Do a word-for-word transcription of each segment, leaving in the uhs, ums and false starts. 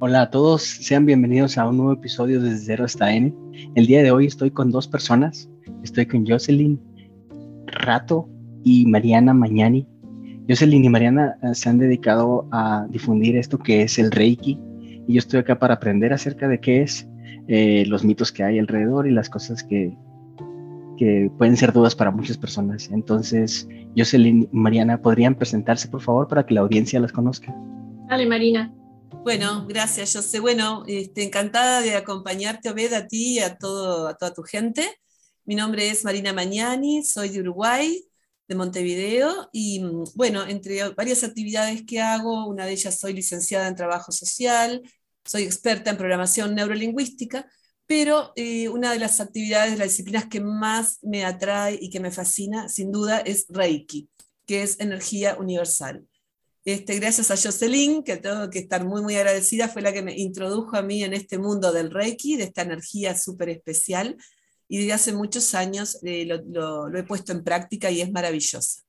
Hola a todos, sean bienvenidos a un nuevo episodio de Cero hasta N. El día de hoy estoy con dos personas. Estoy con Jocelyn Rato y Mariana Mañani. Jocelyn y Mariana eh, se han dedicado a difundir esto que es el Reiki, y yo estoy acá para aprender acerca de qué es, eh, los mitos que hay alrededor y las cosas que, que pueden ser dudas para muchas personas. Entonces, Jocelyn y Mariana, ¿podrían presentarse, por favor, para que la audiencia las conozca? Dale, Marina. Bueno, gracias, José. Bueno, este, encantada de acompañarte, Obed, a ti y a, todo, a toda tu gente. Mi nombre es Marina Mañani, soy de Uruguay, de Montevideo, y bueno, entre varias actividades que hago, una de ellas soy licenciada en Trabajo Social, soy experta en programación neurolingüística, pero eh, una de las actividades, de las disciplinas que más me atrae y que me fascina, sin duda, es Reiki, que es energía universal. Este, gracias a Jocelyn, que tengo que estar muy, muy agradecida, fue la que me introdujo a mí en este mundo del Reiki, de esta energía súper especial, y desde hace muchos años eh, lo, lo, lo he puesto en práctica y es maravillosa.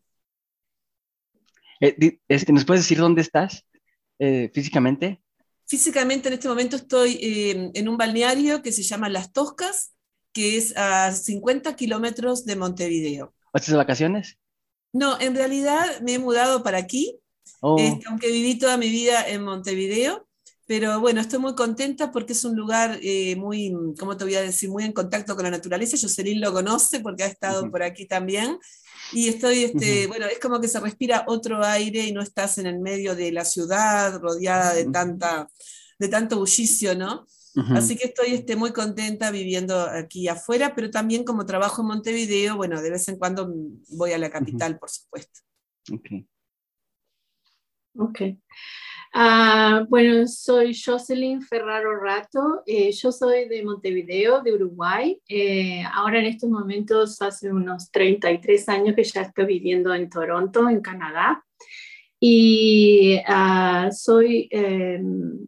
Eh, este, ¿nos puedes decir dónde estás eh, físicamente? Físicamente en este momento estoy eh, en un balneario que se llama Las Toscas, que es a cincuenta kilómetros de Montevideo. ¿Estás de vacaciones? No, en realidad me he mudado para aquí, Oh. este, aunque viví toda mi vida en Montevideo, pero bueno, estoy muy contenta porque es un lugar eh, muy, ¿cómo te voy a decir? Muy en contacto con la naturaleza. Jocelyn lo conoce porque ha estado uh-huh. por aquí también. Y estoy, este, uh-huh. bueno, es como que se respira otro aire y no estás en el medio de la ciudad, rodeada de, tanta, de tanto bullicio, ¿no? Uh-huh. Así que estoy este, muy contenta viviendo aquí afuera, pero también como trabajo en Montevideo, bueno, de vez en cuando voy a la capital, uh-huh. por supuesto. Okay. Ok. Uh, bueno, soy Jocelyn Ferraro Rato, eh, yo soy de Montevideo, de Uruguay. Eh, ahora en estos momentos, hace unos treinta y tres años que ya estoy viviendo en Toronto, en Canadá. Y uh, soy eh,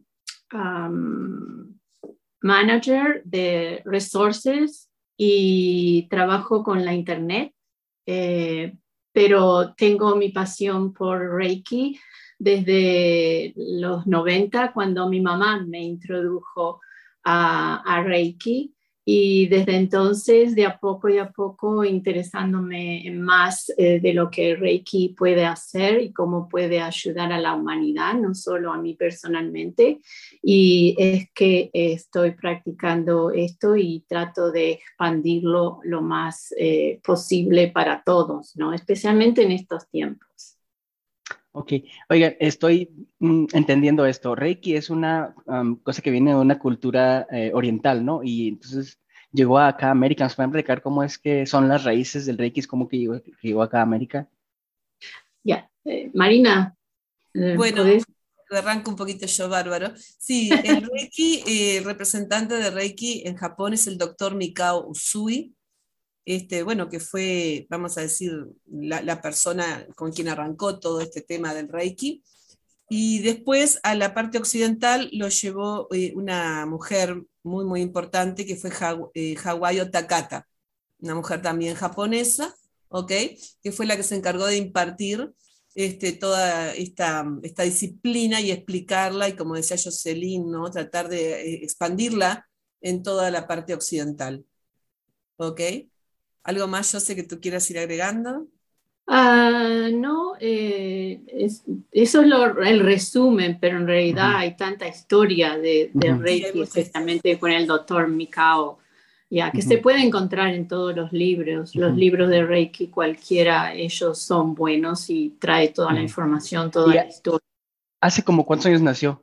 um, manager de resources y trabajo con la internet, eh, pero tengo mi pasión por Reiki desde los noventa, cuando mi mamá me introdujo a, a Reiki, y desde entonces, de a poco y a poco, interesándome en más eh, de lo que Reiki puede hacer y cómo puede ayudar a la humanidad, no solo a mí personalmente. Y es que estoy practicando esto y trato de expandirlo lo más eh, posible para todos, ¿no? Especialmente en estos tiempos. Ok, oigan, estoy mm, entendiendo esto. Reiki es una um, cosa que viene de una cultura eh, oriental, ¿no? Y entonces llegó acá a América. ¿Nos pueden explicar cómo es que son las raíces del Reiki? ¿Cómo que llegó, que llegó acá a América? Ya, yeah. eh, Marina, eh, bueno, ¿podés? Arranco un poquito yo, bárbaro. Sí, el Reiki, eh, el representante de Reiki en Japón es el doctor Mikao Usui. Este, bueno, que fue, vamos a decir, la, la persona con quien arrancó todo este tema del Reiki. Y después a la parte occidental lo llevó eh, una mujer muy, muy importante que fue Haw eh, Hawayo Takata, una mujer también japonesa, ¿ok? Que fue la que se encargó de impartir este, toda esta, esta disciplina y explicarla, y como decía Jocelyn, ¿no? Tratar de eh, expandirla en toda la parte occidental, ¿ok? ¿Algo más, José, que tú quieras ir agregando? Uh, no, eh, es, eso es lo, el resumen, pero en realidad uh-huh. hay tanta historia de, de uh-huh. Reiki, sí, especialmente con el doctor Mikao, ya, que uh-huh. se puede encontrar en todos los libros. Uh-huh. Los libros de Reiki, cualquiera, ellos son buenos y trae toda uh-huh. la información, toda la historia. ¿Hace como cuántos años nació?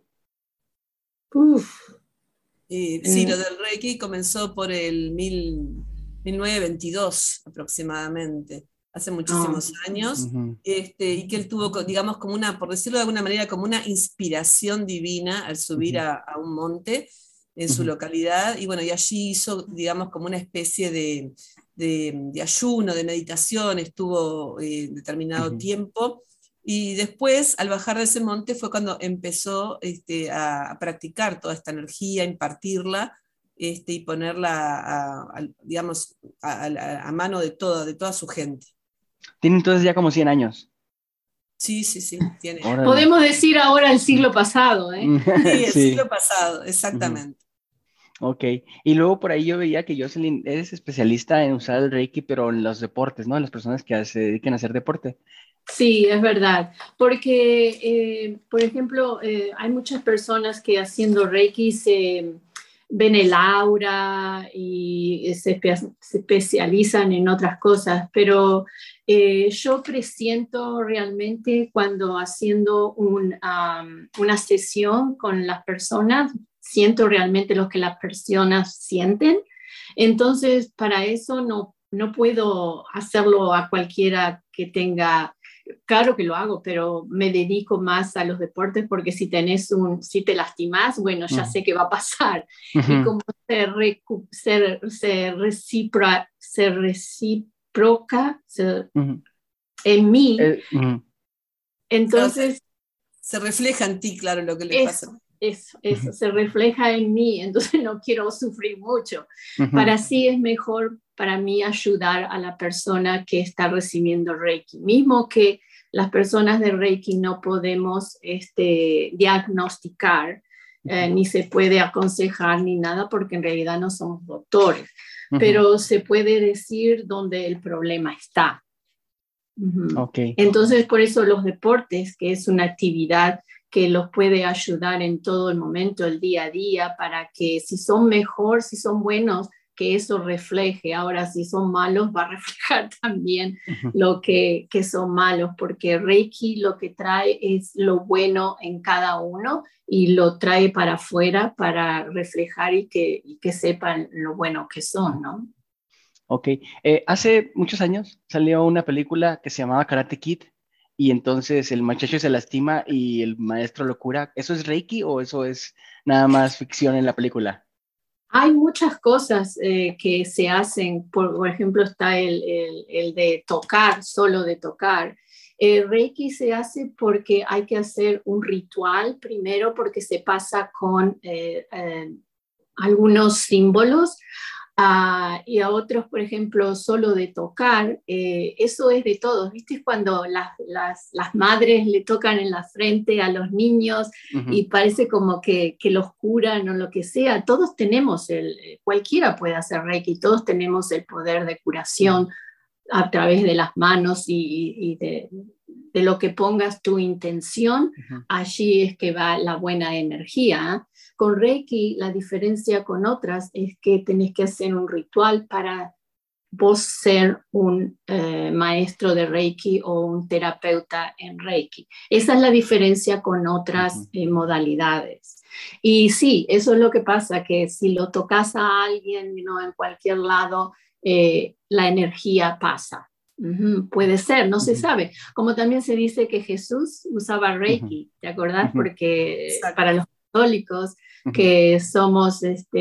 Uf. Eh, sí, mm. lo del Reiki comenzó por el mil, mil novecientos veintidós aproximadamente, hace muchísimos oh. años, uh-huh. este, y que él tuvo, digamos, como una, por decirlo de alguna manera, como una inspiración divina al subir uh-huh. a, a un monte en uh-huh. su localidad, y bueno, y allí hizo, digamos, como una especie de, de, de ayuno, de meditación, estuvo eh, determinado uh-huh. tiempo. Y después, al bajar de ese monte, fue cuando empezó este, a, a practicar toda esta energía, impartirla este, y ponerla, a, a, digamos, a, a, a mano de toda, de toda su gente. Tiene entonces ya como cien años. Sí, sí, sí, tiene. Órale. Podemos decir ahora el siglo pasado, ¿eh? Sí, el Sí. siglo pasado, exactamente. Ok, y luego por ahí yo veía que Jocelyn eres especialista en usar el Reiki, pero en los deportes, ¿no? En las personas que se dediquen a hacer deporte. Sí, es verdad, porque, eh, por ejemplo, eh, hay muchas personas que haciendo Reiki se ven el aura y se, espe- se especializan en otras cosas, pero eh, yo presiento realmente cuando haciendo un, um, una sesión con las personas, siento realmente lo que las personas sienten. Entonces, para eso no, no puedo hacerlo a cualquiera que tenga. Claro que lo hago, pero me dedico más a los deportes porque si tenés un, si te lastimás, bueno, ya Ujú, sé qué va a pasar. Y ujú, como se, recu- se, se, recipra- se reciproca se- ujú. en mí, Eh, ujú, Claro, se, entonces se refleja en ti, claro, lo que le pasa. eso, eso, eso, ujú, se refleja en mí, entonces no quiero sufrir mucho. ujú, Para así es mejor para mí ayudar a la persona que está recibiendo Reiki, mismo que las personas de Reiki no podemos este, diagnosticar, eh, ni se puede aconsejar ni nada, porque en realidad no somos doctores, ujú. pero se puede decir dónde el problema está. Uh-huh. Ok. Entonces, por eso los deportes, que es una actividad que los puede ayudar en todo el momento, el día a día, para que si son mejor, si son buenos, que eso refleje. Ahora, si son malos, va a reflejar también Ujú. lo que, que son malos, porque Reiki lo que trae es lo bueno en cada uno y lo trae para afuera para reflejar y que, y que sepan lo bueno que son, ¿no? Ok. Eh, hace muchos años salió una película que se llamaba Karate Kid y entonces el muchacho se lastima y el maestro lo cura. ¿Eso es Reiki o eso es nada más ficción en la película? Hay muchas cosas eh, que se hacen, por, por ejemplo, está el, el, el, de tocar, solo de tocar. El Reiki se hace porque hay que hacer un ritual primero, porque se pasa con eh, eh, algunos símbolos. Uh, y a otros, por ejemplo, solo de tocar, eh, eso es de todos, ¿viste? Cuando las, las, las madres le tocan en la frente a los niños Ujú, y parece como que, que los curan o lo que sea, todos tenemos, el, cualquiera puede hacer Reiki, todos tenemos el poder de curación a través de las manos y, y de, de lo que pongas tu intención, ujú, allí es que va la buena energía. ¿Eh? Con Reiki, la diferencia con otras es que tenés que hacer un ritual para vos ser un eh, maestro de Reiki o un terapeuta en Reiki. Esa es la diferencia con otras ujú. eh, modalidades. Y sí, eso es lo que pasa, que si lo tocas a alguien, ¿no? En cualquier lado, eh, la energía pasa. Uh-huh. Puede ser, no se Ujú, sabe. Como también se dice que Jesús usaba ujú, Reiki, ¿te acordás? ujú, Porque Exacto. para los católicos ujú, que somos, este,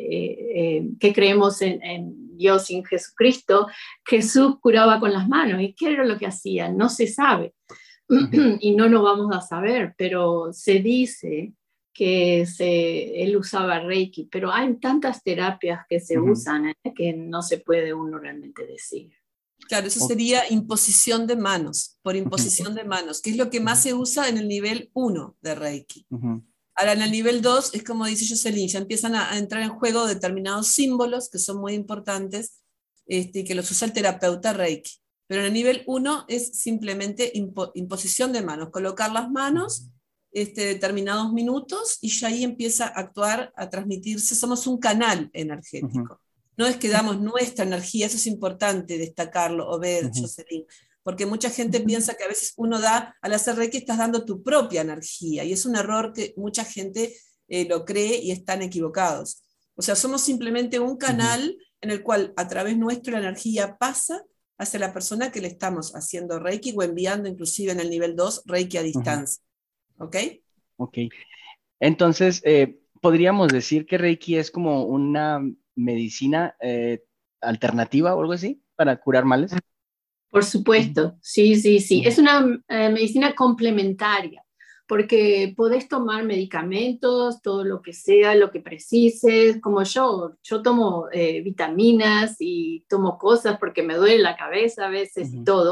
eh, eh, que creemos en, en Dios y en Jesucristo, Jesús curaba con las manos. ¿Y qué era lo que hacía? No se sabe. ujú, Y no lo vamos a saber, pero se dice que se, él usaba Reiki, pero hay tantas terapias que se ujú. usan, ¿eh? Que no se puede uno realmente decir. Claro, eso Ok, sería imposición de manos, por ujú, imposición de manos, que es lo que más se usa en el nivel uno de Reiki. ujú, Ahora, en el nivel dos es como dice Jocelyn, ya empiezan a, a entrar en juego determinados símbolos que son muy importantes este, y que los usa el terapeuta Reiki. Pero en el nivel uno es simplemente impo, imposición de manos, colocar las manos este, determinados minutos y ya ahí empieza a actuar, a transmitirse. Somos un canal ujú, energético. No es que damos nuestra energía, eso es importante destacarlo o ver, ujú, Jocelyn, porque mucha gente piensa que a veces uno da, al hacer Reiki estás dando tu propia energía, y es un error que mucha gente eh, lo cree y están equivocados. O sea, somos simplemente un ujú. canal en el cual a través nuestro la energía pasa hacia la persona que le estamos haciendo Reiki o enviando inclusive en el nivel dos Reiki a Ujú, distancia. ¿Ok? ok. Entonces, eh, podríamos decir que Reiki es como una medicina eh, alternativa o algo así para curar males. Por Ujú, supuesto, sí, sí, sí. ujú, Es una eh, medicina complementaria, porque podés tomar medicamentos, todo lo que sea, lo que precises, como yo. Yo tomo eh, vitaminas y tomo cosas porque me duele la cabeza a veces y ujú, todo,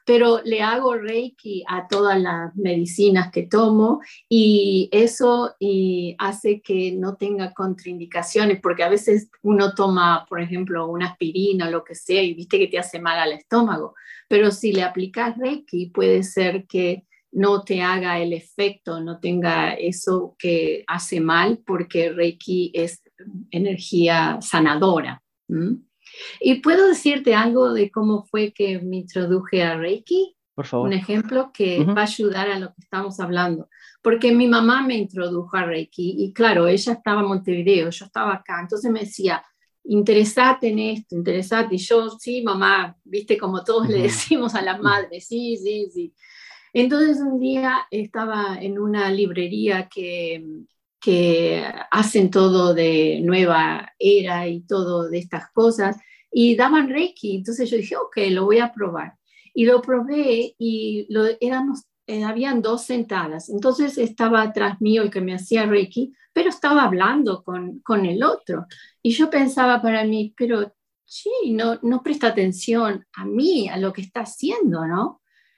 pero le hago Reiki a todas las medicinas que tomo y eso y hace que no tenga contraindicaciones, porque a veces uno toma, por ejemplo, una aspirina o lo que sea y viste que te hace mal al estómago, pero si le aplicas Reiki puede ser que no te haga el efecto, no tenga eso que hace mal, porque Reiki es energía sanadora. ¿Mm? Y puedo decirte algo de cómo fue que me introduje a Reiki. Por favor. Un ejemplo que Uh-huh. va a ayudar a lo que estamos hablando. Porque mi mamá me introdujo a Reiki y claro, ella estaba en Montevideo, yo estaba acá, entonces me decía, interesate en esto, interesate. Y yo, sí, mamá, viste como todos uh-huh. le decimos a las madres, sí, sí, sí. Entonces un día estaba en una librería que, que hacen todo de nueva era y todo de estas cosas y daban Reiki, entonces yo dije, ok, lo voy a probar. Y lo probé y lo, éramos, eh, habían dos sentadas, entonces estaba atrás mío el que me hacía Reiki, pero estaba hablando con, con el otro. Y yo pensaba para mí, pero sí, no, no presta atención a mí, a lo que está haciendo, ¿no?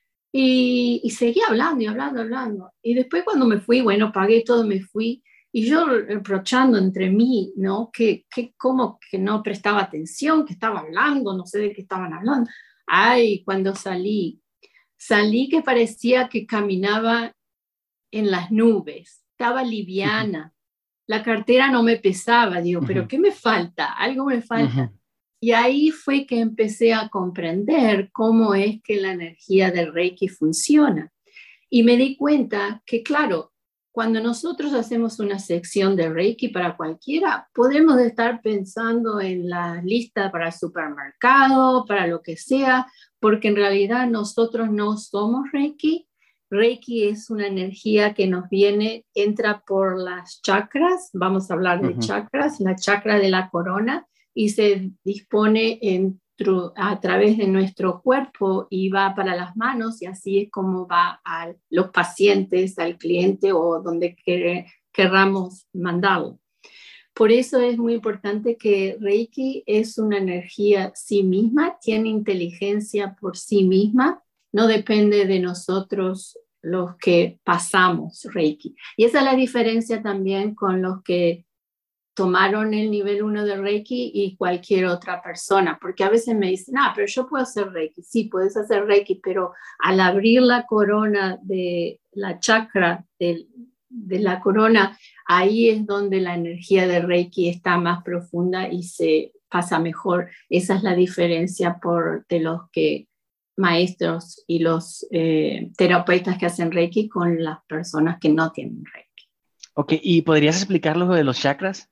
Y, y seguía hablando y hablando, hablando. Y después cuando me fui, bueno, pagué todo, me fui. Y yo reprochando entre mí, ¿no? Que, que como que no prestaba atención, que estaba hablando, no sé de qué estaban hablando. Ay, cuando salí, salí que parecía que caminaba en las nubes, estaba liviana. Uh-huh. La cartera no me pesaba, digo, uh-huh. ¿pero qué me falta? Algo me falta. Uh-huh. Y ahí fue que empecé a comprender cómo es que la energía del Reiki funciona. Y me di cuenta que, claro, cuando nosotros hacemos una sección de Reiki para cualquiera, podemos estar pensando en la lista para el supermercado, para lo que sea, porque en realidad nosotros no somos Reiki. Reiki es una energía que nos viene, entra por las chakras, vamos a hablar de uh-huh. chakras, la chakra de la corona, y se dispone en, a través de nuestro cuerpo y va para las manos, y así es como va a los pacientes, al cliente o donde quer, querramos mandarlo. Por eso es muy importante que Reiki es una energía sí misma, tiene inteligencia por sí misma, no depende de nosotros los que pasamos Reiki. Y esa es la diferencia también con los que tomaron el nivel uno de Reiki y cualquier otra persona, porque a veces me dicen, ah, pero yo puedo hacer Reiki. Sí, puedes hacer Reiki, pero al abrir la corona de la chakra de, de la corona, ahí es donde la energía de Reiki está más profunda y se pasa mejor. Esa es la diferencia por, de los que maestros y los eh, terapeutas que hacen Reiki con las personas que no tienen Reiki. Ok, ¿y podrías explicar lo de los chakras?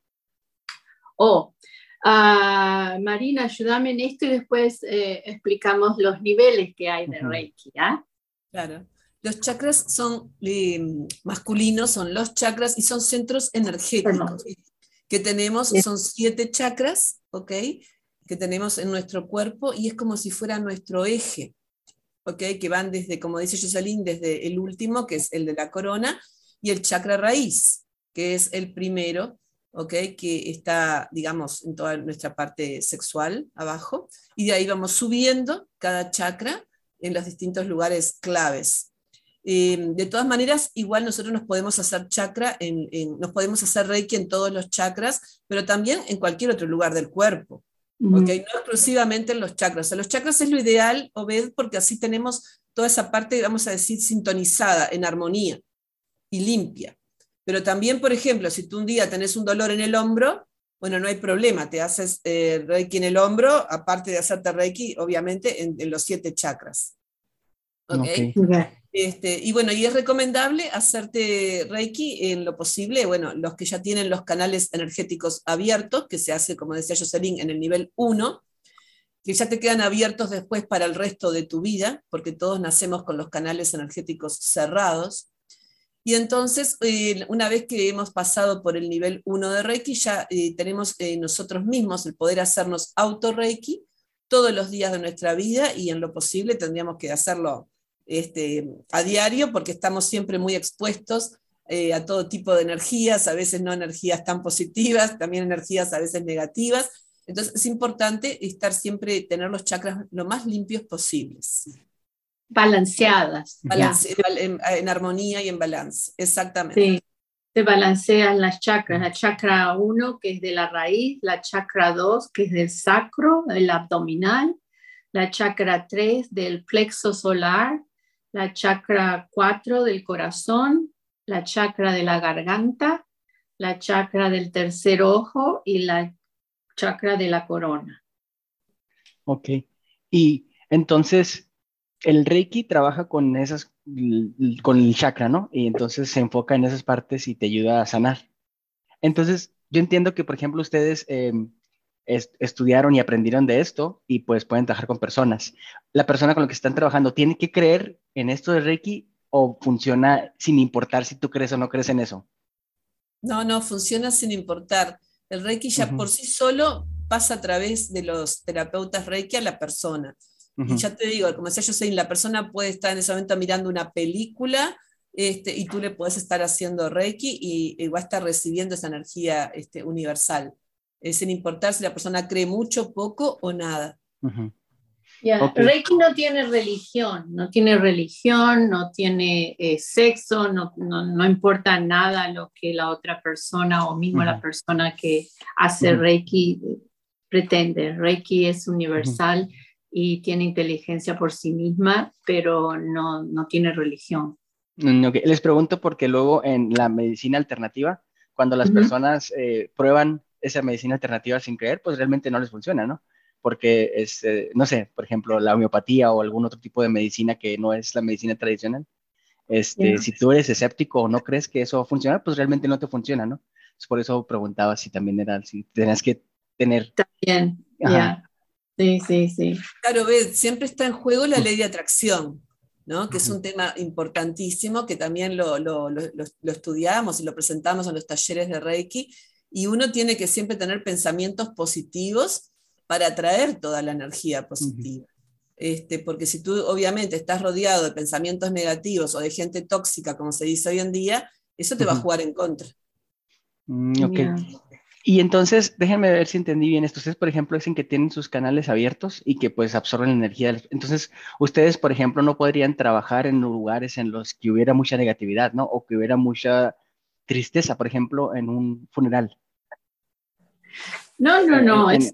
Oh, uh, Marina, ayúdame en esto y después eh, explicamos los niveles que hay de uh-huh. Reiki, ¿ah? Claro. Los chakras son eh, masculinos, son los chakras y son centros energéticos sí. que tenemos, sí. son siete chakras, ¿ok? Que tenemos en nuestro cuerpo y es como si fuera nuestro eje, ¿ok? Que van desde, como dice Jocelyn, desde el último, que es el de la corona, y el chakra raíz, que es el primero, ¿ok? Que está, digamos, en toda nuestra parte sexual, abajo, y de ahí vamos subiendo cada chakra en los distintos lugares claves. Eh, de todas maneras, igual nosotros nos podemos hacer chakra, en, en, nos podemos hacer Reiki en todos los chakras, pero también en cualquier otro lugar del cuerpo, mm. ¿ok? No exclusivamente en los chakras. En los chakras es lo ideal, Obed, porque así tenemos toda esa parte, vamos a decir, sintonizada, en armonía y limpia. Pero también, por ejemplo, si tú un día tenés un dolor en el hombro, bueno, no hay problema, te haces eh, Reiki en el hombro, aparte de hacerte Reiki, obviamente, en, en los siete chakras. ¿Okay? Okay. Este, y bueno, y es recomendable hacerte Reiki en lo posible, bueno, los que ya tienen los canales energéticos abiertos, que se hace, como decía Jocelyn, en el nivel uno, que ya te quedan abiertos después para el resto de tu vida, porque todos nacemos con los canales energéticos cerrados. Y entonces, eh, una vez que hemos pasado por el nivel uno de Reiki, ya eh, tenemos eh, nosotros mismos el poder hacernos auto-Reiki todos los días de nuestra vida y en lo posible tendríamos que hacerlo este, a diario porque estamos siempre muy expuestos eh, a todo tipo de energías, a veces no energías tan positivas, también energías a veces negativas. Entonces es importante estar siempre, tener los chakras lo más limpios posibles. balanceadas. Balance, en, en armonía y en balance, exactamente. Sí, se balancean las chakras. La chakra uno, que es de la raíz, la chakra dos, que es del sacro, el abdominal, la chakra tres del plexo solar, la chakra cuatro del corazón, la chakra de la garganta, la chakra del tercer ojo y la chakra de la corona. Ok. Y entonces el Reiki trabaja con esas, con el chakra, ¿no? Y entonces se enfoca en esas partes y te ayuda a sanar. Entonces, yo entiendo que, por ejemplo, ustedes eh, est- estudiaron y aprendieron de esto y pues pueden trabajar con personas. La persona con la que están trabajando tiene que creer en esto de Reiki o funciona sin importar si tú crees o no crees en eso. No, no, funciona sin importar. El Reiki ya Ujú, por sí solo pasa a través de los terapeutas Reiki a la persona. Y ujú, ya te digo, como decía yo, la persona puede estar en ese momento mirando una película, este, y tú le puedes estar haciendo Reiki y, y va a estar recibiendo esa energía este, universal, eh, sin importar si la persona cree mucho, poco o nada. ujú. Yeah. Ok. Reiki no tiene religión, no tiene religión, no tiene eh, sexo, no, no, no importa nada lo que la otra persona o mismo Ujú, la persona que hace ujú, Reiki pretende. Reiki es ujú. universal y tiene inteligencia por sí misma, pero no, no tiene religión. Mm, ok. Les pregunto porque luego en la medicina alternativa, cuando las Uh-huh. personas eh, prueban esa medicina alternativa sin creer, pues realmente no les funciona, ¿no? Porque es, eh, no sé, por ejemplo, la homeopatía o algún otro tipo de medicina que no es la medicina tradicional. Este, Yeah. si tú eres escéptico o no crees que eso va a funcionar, pues realmente no te funciona, ¿no? Entonces, por eso preguntaba si también era, si tenías que tener, También, ya. ajá, Yeah. Sí, sí, sí. Claro, ves, siempre está en juego la mm, ley de atracción, ¿no? Que es ujú, un tema importantísimo, que también lo, lo, lo, lo estudiamos y lo presentamos en los talleres de Reiki, y uno tiene que siempre tener pensamientos positivos para atraer toda la energía ujú, positiva. Este, porque si tú obviamente estás rodeado de pensamientos negativos o de gente tóxica, como se dice hoy en día, eso te va a ujú. jugar en contra. Mm, ok. Yeah. Y entonces, déjenme ver si entendí bien esto. Ustedes, por ejemplo, dicen que tienen sus canales abiertos y que pues absorben la energía. de las- Entonces, ustedes, por ejemplo, no podrían trabajar en lugares en los que hubiera mucha negatividad, ¿no? O que hubiera mucha tristeza, por ejemplo, en un funeral. No, no, En, en- no. en- Es,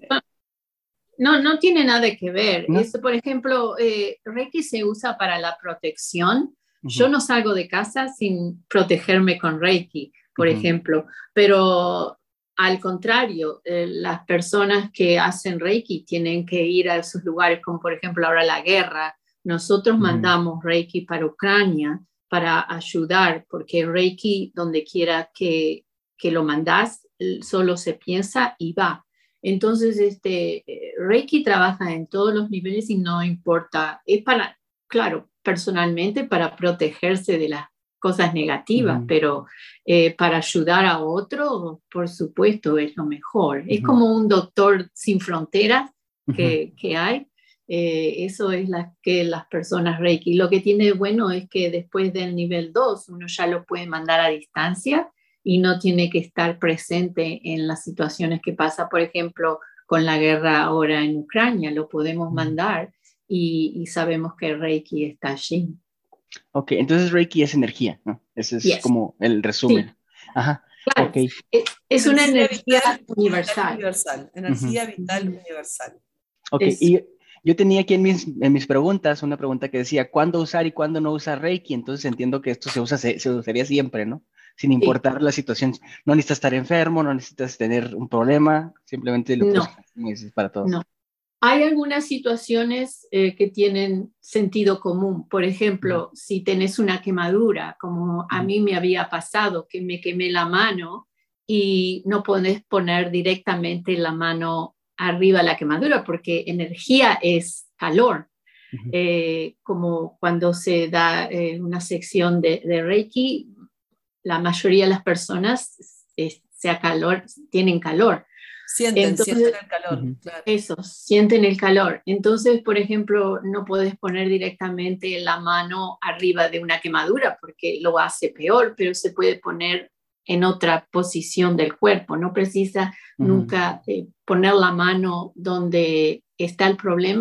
no, no tiene nada que ver. ¿no? Eso, por ejemplo, eh, Reiki se usa para la protección. Yo Ujú, no salgo de casa sin protegerme con Reiki, por ujú, ejemplo, pero al contrario, eh, las personas que hacen Reiki tienen que ir a esos lugares, como por ejemplo ahora la guerra. Nosotros ujú, mandamos Reiki para Ucrania para ayudar, porque Reiki, donde quiera que, que lo mandás, solo se piensa y va. Entonces, este, Reiki trabaja en todos los niveles y no importa, es para, claro, personalmente para protegerse de las cosas negativas, ujú, pero eh, para ayudar a otro, por supuesto, es lo mejor. Es ujú, como un doctor sin fronteras ujú, que, que hay. Eh, eso es la que las personas Reiki. Lo que tiene bueno es que después del nivel dos uno ya lo puede mandar a distancia y no tiene que estar presente en las situaciones que pasa, por ejemplo, con la guerra ahora en Ucrania, lo podemos ujú. mandar y, y sabemos que Reiki está allí. Ok, entonces Reiki es energía, ¿no? Ese es Yes, como el sí, resumen. Ajá, claro. ok. Es, es una Energía energía vital, vital universal. universal. Ujú. Energía vital universal. Ok, Es, y yo tenía aquí en mis, en mis preguntas una pregunta que decía, ¿cuándo usar y cuándo no usar Reiki? Entonces entiendo que esto se usa, se, se usaría siempre, ¿no? Sin sí, importar la situación. No necesitas estar enfermo, no necesitas tener un problema, simplemente lo puedes no, usar, como dices, para todo. no. Hay algunas situaciones eh, que tienen sentido común. Por Ujú, ejemplo, si tenés una quemadura, como a ujú, mí me había pasado, que me quemé la mano y no podés poner directamente la mano arriba de la quemadura porque energía es calor. ujú, Eh, como cuando se da eh, una sección de, de Reiki, la mayoría de las personas eh, sea calor, tienen calor. Sienten, sienten Entonces, el calor, ujú, claro. eso, sienten el calor. Entonces, por ejemplo, no puedes poner directamente la mano arriba de una quemadura porque lo hace peor, pero se puede poner en otra posición del cuerpo. No precisa ujú, nunca eh, poner la mano donde está el problema,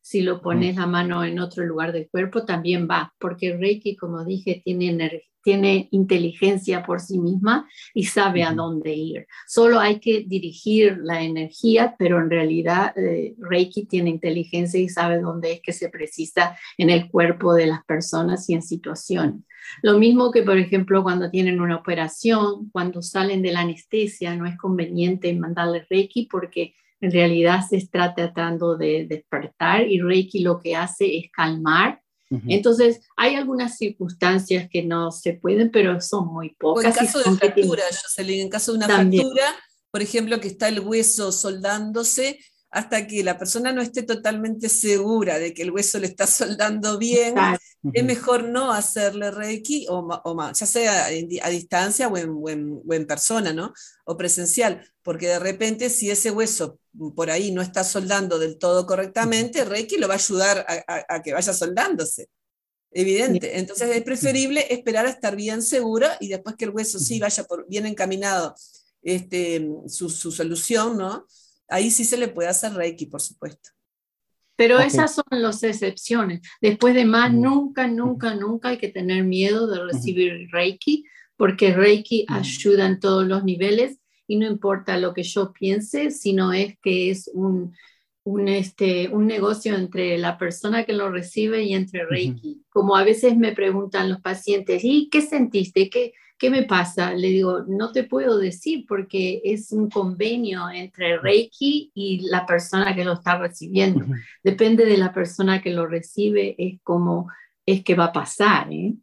Si lo pones la mano en otro lugar del cuerpo, también va, porque el Reiki, como dije, tiene energía, tiene inteligencia por sí misma y sabe a dónde ir. Solo hay que dirigir la energía, pero en realidad eh, Reiki tiene inteligencia y sabe dónde es que se precisa en el cuerpo de las personas y en situaciones. Lo mismo que, por ejemplo, cuando tienen una operación, cuando salen de la anestesia, no es conveniente mandarle Reiki porque en realidad se está tratando de despertar y Reiki lo que hace es calmar. Entonces, hay algunas circunstancias que no se pueden, pero son muy pocas. O en caso y de fractura, Jocelyn, en caso de una también. fractura, por ejemplo, que está el hueso soldándose, hasta que la persona no esté totalmente segura de que el hueso le está soldando bien, claro. Es mejor no hacerle Reiki, o, o más, ya sea a distancia o en, o, en, o en persona, ¿no? O presencial, porque de repente si ese hueso por ahí no está soldando del todo correctamente, Reiki lo va a ayudar a, a, a que vaya soldándose. Evidente. Entonces es preferible esperar a estar bien seguro y después que el hueso sí vaya por, bien encaminado este, su, su solución, ¿no? Ahí sí se le puede hacer Reiki, por supuesto. Pero okay. Esas son las excepciones. Después de más, uh-huh. nunca, nunca, nunca hay que tener miedo de recibir uh-huh. Reiki, porque Reiki uh-huh. ayuda en todos los niveles y no importa lo que yo piense, sino es que es un, un, este, un negocio entre la persona que lo recibe y entre Reiki. Uh-huh. Como a veces me preguntan los pacientes, ¿y qué sentiste? ¿Qué, ¿Qué me pasa? Le digo, no te puedo decir porque es un convenio entre Reiki y la persona que lo está recibiendo. Uh-huh. Depende de la persona que lo recibe, es como es que va a pasar, ¿eh?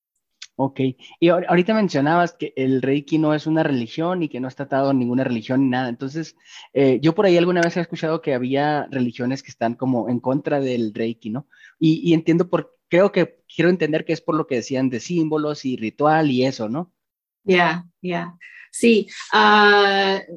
Ok, y ahorita mencionabas que el Reiki no es una religión y que no está atado a ninguna religión ni nada. Entonces, eh, yo por ahí alguna vez he escuchado que había religiones que están como en contra del Reiki, ¿no? Y, y entiendo por, creo que quiero entender que es por lo que decían de símbolos y ritual y eso, ¿no? Ya, yeah, ya. Yeah. Sí, uh,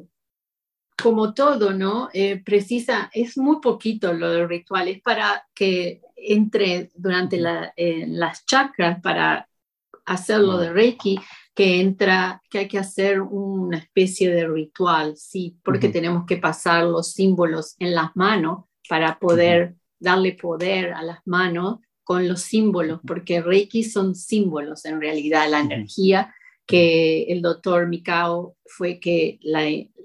como todo, ¿no? Eh, precisa, es muy poquito lo del ritual, es para que entre durante la, eh, las chakras, para hacerlo de Reiki, que entra, que hay que hacer una especie de ritual, sí, porque uh-huh. tenemos que pasar los símbolos en las manos para poder uh-huh. darle poder a las manos con los símbolos, porque Reiki son símbolos en realidad, la uh-huh. energía que el doctor Mikao fue que la,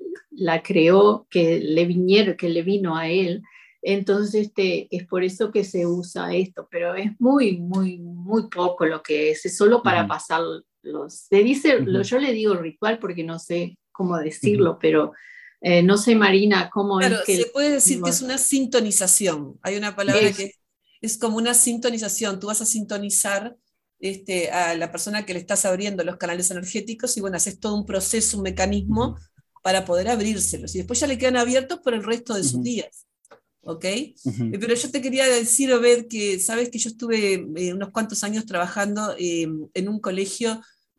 la creó, que le vinieron, que le vino a él. Entonces, este, es por eso que se usa esto, pero es muy, muy, muy poco lo que es, es solo para uh-huh. pasar los, se dice, uh-huh. lo, yo le digo ritual porque no sé cómo decirlo, uh-huh. pero eh, no sé, Marina, cómo claro, es que... se puede decir no, que es una sintonización, hay una palabra es, que es como una sintonización, tú vas a sintonizar este, a la persona que le estás abriendo los canales energéticos y bueno, haces todo un proceso, un mecanismo uh-huh. para poder abrírselos y después ya le quedan abiertos por el resto de uh-huh. sus días. ¿Ok? Uh-huh. Eh, pero yo te quería decir, Obed, que sabes que yo estuve eh, unos cuantos años trabajando eh, en un colegio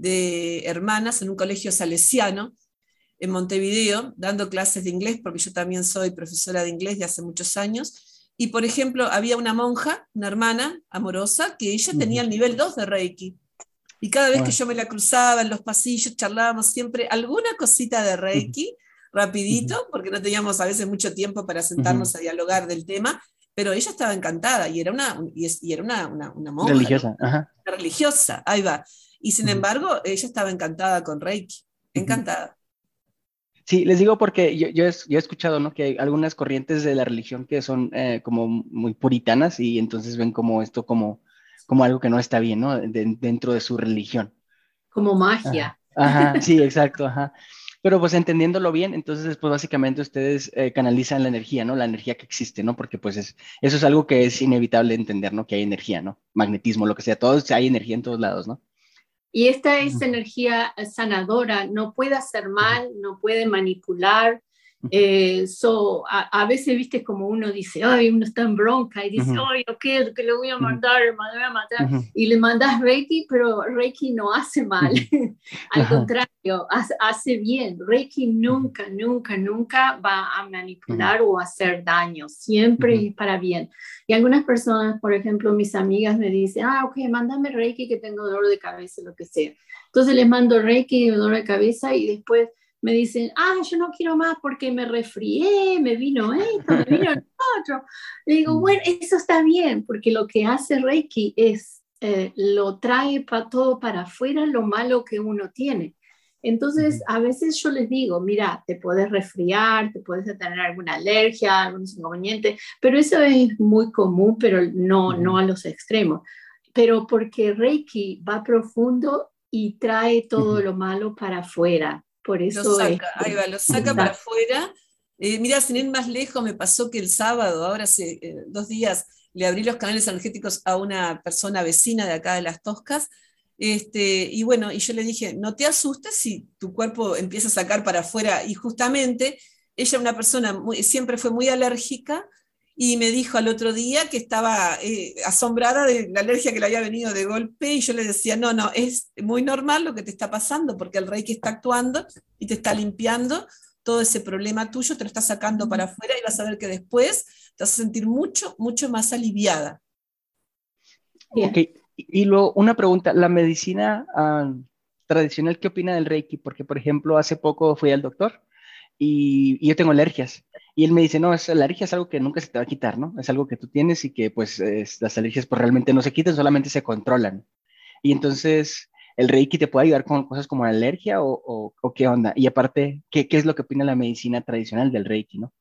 de hermanas, en un colegio salesiano en Montevideo, dando clases de inglés, porque yo también soy profesora de inglés de hace muchos años, y por ejemplo había una monja, una hermana amorosa, que ella uh-huh. tenía el nivel dos de Reiki, y cada vez uh-huh. que yo me la cruzaba en los pasillos, charlábamos siempre alguna cosita de Reiki, uh-huh. rapidito, uh-huh. porque no teníamos a veces mucho tiempo para sentarnos uh-huh. a dialogar del tema, pero ella estaba encantada y era una, y es, y era una, una, una monja. Religiosa. ¿no? Ajá. Una religiosa, ahí va. Y sin uh-huh. embargo, ella estaba encantada con Reiki, encantada. Uh-huh. Sí, les digo porque yo, yo, he, yo he escuchado, ¿no? Que hay algunas corrientes de la religión que son eh, como muy puritanas y entonces ven como esto como, como algo que no está bien, ¿no? De, dentro de su religión. Como magia. Ajá, ajá, sí, exacto, ajá. Pero pues entendiéndolo bien, entonces pues básicamente ustedes eh, canalizan la energía, ¿no? La energía que existe, ¿no? Porque pues es, eso es algo que es inevitable entender, ¿no? Que hay energía, ¿no? Magnetismo, lo que sea, todos, hay energía en todos lados, ¿no? Y esta es energía sanadora, no puede hacer mal, no puede manipular. Eh, so, a, a veces, viste, como uno dice, ay, uno está en bronca y dice, ay, uh-huh. ok, que le voy a mandar, me voy a matar. Uh-huh. Y le mandas Reiki, pero Reiki no hace mal. Uh-huh. Al contrario, hace, hace bien. Reiki nunca, uh-huh. nunca, nunca va a manipular uh-huh. o hacer daño. Siempre uh-huh. es para bien. Y algunas personas, por ejemplo, mis amigas me dicen, ah, ok, mándame Reiki que tengo dolor de cabeza, lo que sea. Entonces les mando Reiki y dolor de cabeza y después me dicen, ah, yo no quiero más porque me resfrié, me vino esto, me vino el otro. Le digo, bueno, eso está bien, porque lo que hace Reiki es, eh, lo trae para todo para afuera lo malo que uno tiene. Entonces, a veces yo les digo, mira, te puedes resfriar, te puedes tener alguna alergia, algún inconveniente, pero eso es muy común, pero no, uh-huh. no a los extremos. Pero porque Reiki va profundo y trae todo uh-huh. lo malo para afuera. Por eso lo saca, es, ahí va, lo saca está. para afuera. Eh, mira, sin ir más lejos, me pasó que el sábado, ahora hace eh, dos días, le abrí los canales energéticos a una persona vecina de acá de Las Toscas. Este, y bueno, y yo le dije, no te asustes si tu cuerpo empieza a sacar para afuera. Y justamente ella, una persona muy, siempre fue muy alérgica, y me dijo al otro día que estaba eh, asombrada de la alergia que le había venido de golpe, y yo le decía, no, no, es muy normal lo que te está pasando, porque el Reiki está actuando y te está limpiando todo ese problema tuyo, te lo está sacando para afuera, y vas a ver que después te vas a sentir mucho, mucho más aliviada. Bien. Ok. Y luego, una pregunta, la medicina uh, tradicional, ¿qué opina del Reiki? Porque, por ejemplo, hace poco fui al doctor y, y yo tengo alergias. Y él me dice, no, es, la alergia es algo que nunca se te va a quitar, ¿no? Es algo que tú tienes y que, pues, es, las alergias pues, realmente no se quitan, solamente se controlan. Y entonces, ¿el Reiki te puede ayudar con cosas como la alergia o, o, o qué onda? Y aparte, ¿qué, ¿qué es lo que opina la medicina tradicional del Reiki, no?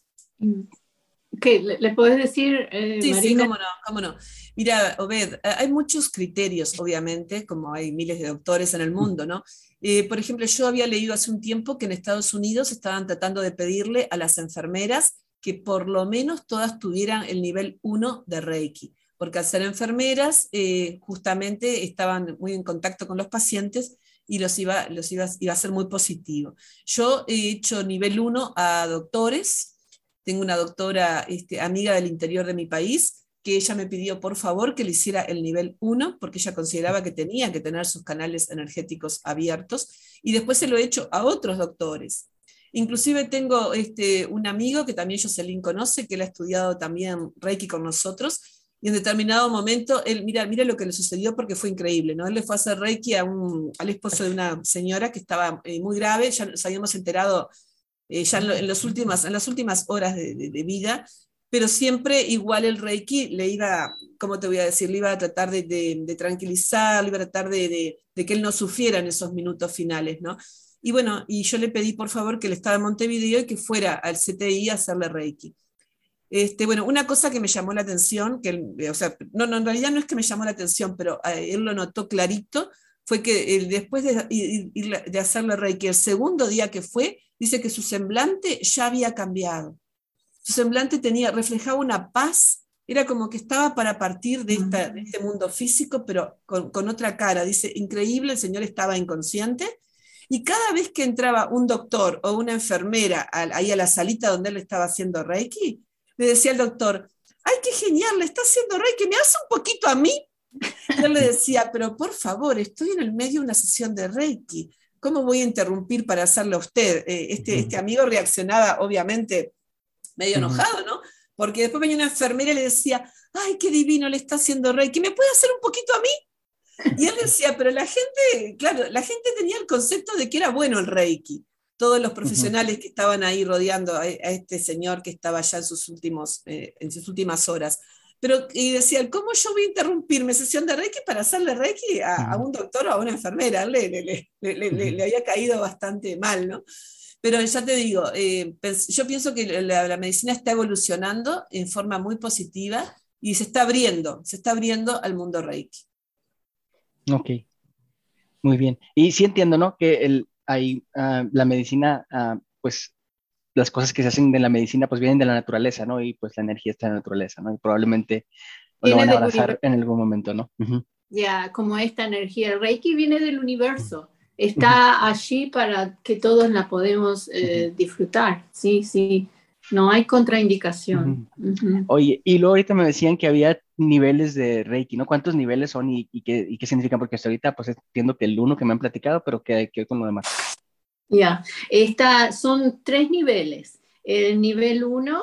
¿Qué? ¿Le, le puedes decir, eh, sí, Marina? Sí, cómo no, cómo no. Mira, Obed, hay muchos criterios, obviamente, como hay miles de doctores en el mundo, ¿no? Eh, por ejemplo, yo había leído hace un tiempo que en Estados Unidos estaban tratando de pedirle a las enfermeras que por lo menos todas tuvieran el nivel uno de Reiki, porque al ser enfermeras, eh, justamente estaban muy en contacto con los pacientes y los iba, los iba, iba a ser muy positivo. Yo he hecho nivel uno a doctores. Tengo una doctora este, amiga del interior de mi país, que ella me pidió por favor que le hiciera el nivel uno, porque ella consideraba que tenía que tener sus canales energéticos abiertos, y después se lo he hecho a otros doctores. Inclusive tengo este, un amigo que también Jocelyn conoce, que él ha estudiado también Reiki con nosotros, y en determinado momento, él, mira, mira lo que le sucedió, porque fue increíble, ¿no? Él le fue a hacer Reiki a un, al esposo de una señora que estaba eh, muy grave, ya nos habíamos enterado Eh, ya en, lo, en, los últimas, en las últimas horas de, de, de vida, pero siempre igual el Reiki le iba, ¿cómo te voy a decir? Le iba a tratar de, de, de tranquilizar, le iba a tratar de, de, de que él no sufriera en esos minutos finales, ¿no? Y bueno, y yo le pedí por favor que él estaba en Montevideo y que fuera al C T I a hacerle Reiki. Este, bueno, una cosa que me llamó la atención, que él, o sea, no, no, en realidad no es que me llamó la atención, pero eh, él lo notó clarito, fue que eh, después de, de, de hacerle Reiki, el segundo día que fue, dice que su semblante ya había cambiado. Su semblante tenía, reflejaba una paz, era como que estaba para partir de, esta, de este mundo físico, pero con, con otra cara. Dice, increíble, el señor estaba inconsciente, y cada vez que entraba un doctor o una enfermera a, ahí a la salita donde él estaba haciendo Reiki, le decía al doctor, ¡ay, qué genial, le está haciendo Reiki, me hace un poquito a mí! Y él le decía, pero por favor, estoy en el medio de una sesión de Reiki, ¿cómo voy a interrumpir para hacerle a usted? Eh, este, uh-huh. este amigo reaccionaba, obviamente, medio uh-huh. enojado, ¿no? Porque después venía una enfermera y le decía, ¡ay, qué divino le está haciendo Reiki! ¿Me puede hacer un poquito a mí? Y él decía, pero la gente, claro, la gente tenía el concepto de que era bueno el Reiki. Todos los profesionales uh-huh. que estaban ahí rodeando a, a este señor que estaba ya en sus, últimos, eh, en sus últimas horas. Pero, y decían, ¿cómo yo voy a interrumpir mi sesión de Reiki para hacerle Reiki a, uh-huh. a un doctor o a una enfermera? Le, le, le, le, uh-huh. le, le había caído bastante mal, ¿no? Pero ya te digo, eh, yo pienso que la, la medicina está evolucionando en forma muy positiva y se está abriendo, se está abriendo al mundo Reiki. Ok, muy bien. Y sí entiendo, ¿no? Que el, hay, uh, la medicina, uh, pues las cosas que se hacen de la medicina pues vienen de la naturaleza, ¿no? Y pues la energía está en la naturaleza, ¿no? Y probablemente lo van a abrazar en algún momento, ¿no? Uh-huh. Ya, como esta energía, el Reiki viene del universo, está uh-huh. allí para que todos la podemos eh, uh-huh. disfrutar, sí, sí, no hay contraindicación. Uh-huh. Uh-huh. Oye, y luego ahorita me decían que había niveles de Reiki, ¿no? ¿Cuántos niveles son y, y, qué, y qué significan? Porque hasta ahorita pues entiendo que el uno que me han platicado, pero ¿qué hay con lo demás? Ya, yeah. Son tres niveles, el nivel uno,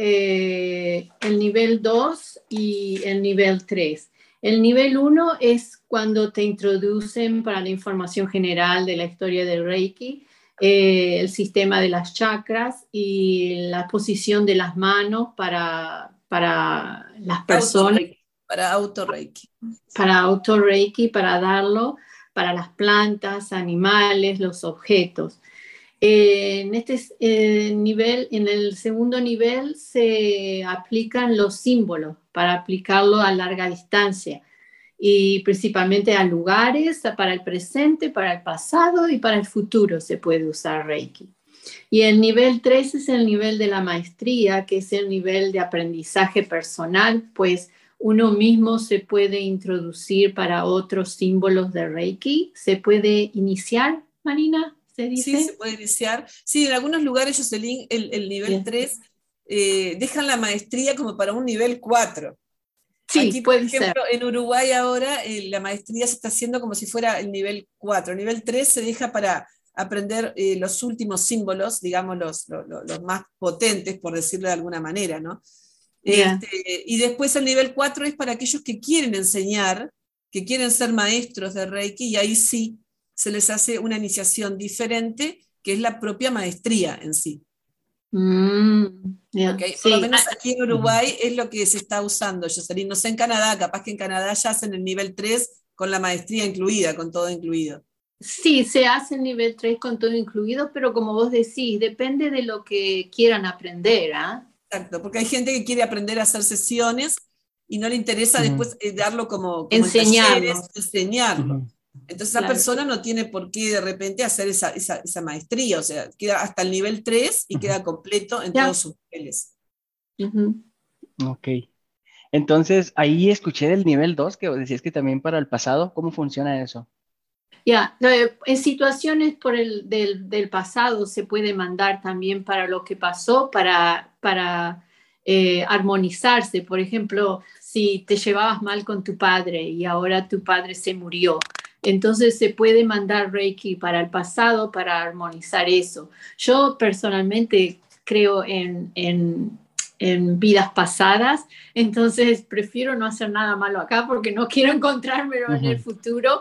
eh, el nivel dos y el nivel tres. El nivel uno es cuando te introducen para la información general de la historia del Reiki, eh, el sistema de las chakras y la posición de las manos para, para las personas. Auto-reiki, para auto-reiki. Para auto-reiki, para darlo para las plantas, animales, los objetos. Eh, en este eh, nivel, en el segundo nivel se aplican los símbolos para aplicarlo a larga distancia y principalmente a lugares, para el presente, para el pasado y para el futuro se puede usar Reiki. Y el nivel tres es el nivel de la maestría, que es el nivel de aprendizaje personal, pues uno mismo se puede introducir para otros símbolos de Reiki. ¿Se puede iniciar, Marina? ¿Se dice? Sí, se puede iniciar. Sí, en algunos lugares, Jocelyn, el, el nivel yeah. tres eh, dejan la maestría como para un nivel cuatro. Sí, Aquí, por puede ejemplo, ser. En Uruguay ahora eh, la maestría se está haciendo como si fuera el nivel cuatro. El nivel tres se deja para aprender eh, los últimos símbolos, digamos los, los, los más potentes, por decirlo de alguna manera, ¿no? Yeah. Este, y después el nivel cuatro es para aquellos que quieren enseñar, que quieren ser maestros de Reiki, y ahí sí se les hace una iniciación diferente, que es la propia maestría en sí. Mm, yeah. Okay. Sí. Por lo menos aquí en Uruguay uh-huh. es lo que se está usando, Jocelyn. No sé en Canadá, capaz que en Canadá ya hacen el nivel tres con la maestría incluida, con todo incluido. Sí, se hace el nivel tres con todo incluido, pero como vos decís, depende de lo que quieran aprender, ¿ah? ¿eh? Exacto, porque hay gente que quiere aprender a hacer sesiones y no le interesa uh-huh. después eh, darlo como, como enseñarlo. En talleres, enseñarlo. Uh-huh. Entonces esa claro. persona no tiene por qué de repente hacer esa, esa, esa maestría, o sea, queda hasta el nivel tres y uh-huh. queda completo en yeah. todos sus niveles. Uh-huh. Ok. Entonces, ahí escuché del nivel dos, que decías que también para el pasado, ¿cómo funciona eso? Ya, yeah. En situaciones por el, del, del pasado se puede mandar también para lo que pasó, para, para eh, armonizarse. Por ejemplo, si te llevabas mal con tu padre y ahora tu padre se murió, entonces se puede mandar Reiki para el pasado para armonizar eso. Yo personalmente creo en, en, en vidas pasadas, entonces prefiero no hacer nada malo acá porque no quiero encontrármelo uh-huh. en el futuro.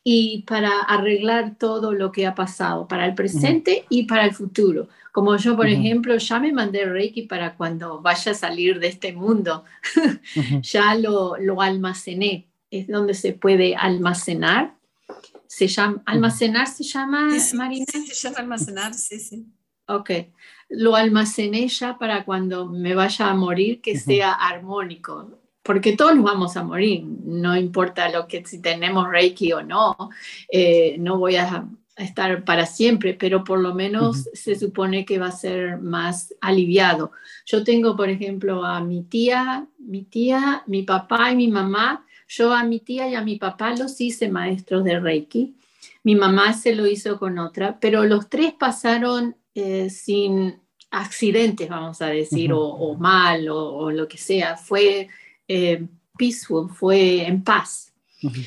Y para arreglar todo lo que ha pasado, para el presente uh-huh. y para el futuro. Como yo, por uh-huh. ejemplo, ya me mandé Reiki para cuando vaya a salir de este mundo. Uh-huh. Ya lo, lo almacené. Es donde se puede almacenar. Se llama, ¿almacenar se llama, sí, sí, Marina? Sí, se llama almacenar, sí, sí. Ok. Lo almacené ya para cuando me vaya a morir, que uh-huh. sea armónico. Porque todos nos vamos a morir, no importa lo que si tenemos Reiki o no, eh, no voy a estar para siempre, pero por lo menos uh-huh. se supone que va a ser más aliviado. Yo tengo, por ejemplo, a mi tía, mi tía, mi papá y mi mamá. Yo a mi tía y a mi papá los hice maestros de Reiki. Mi mamá se lo hizo con otra, pero los tres pasaron eh, sin accidentes, vamos a decir, uh-huh. o, o mal, o, o lo que sea. Fue Eh, peaceful, fue en paz. Uh-huh.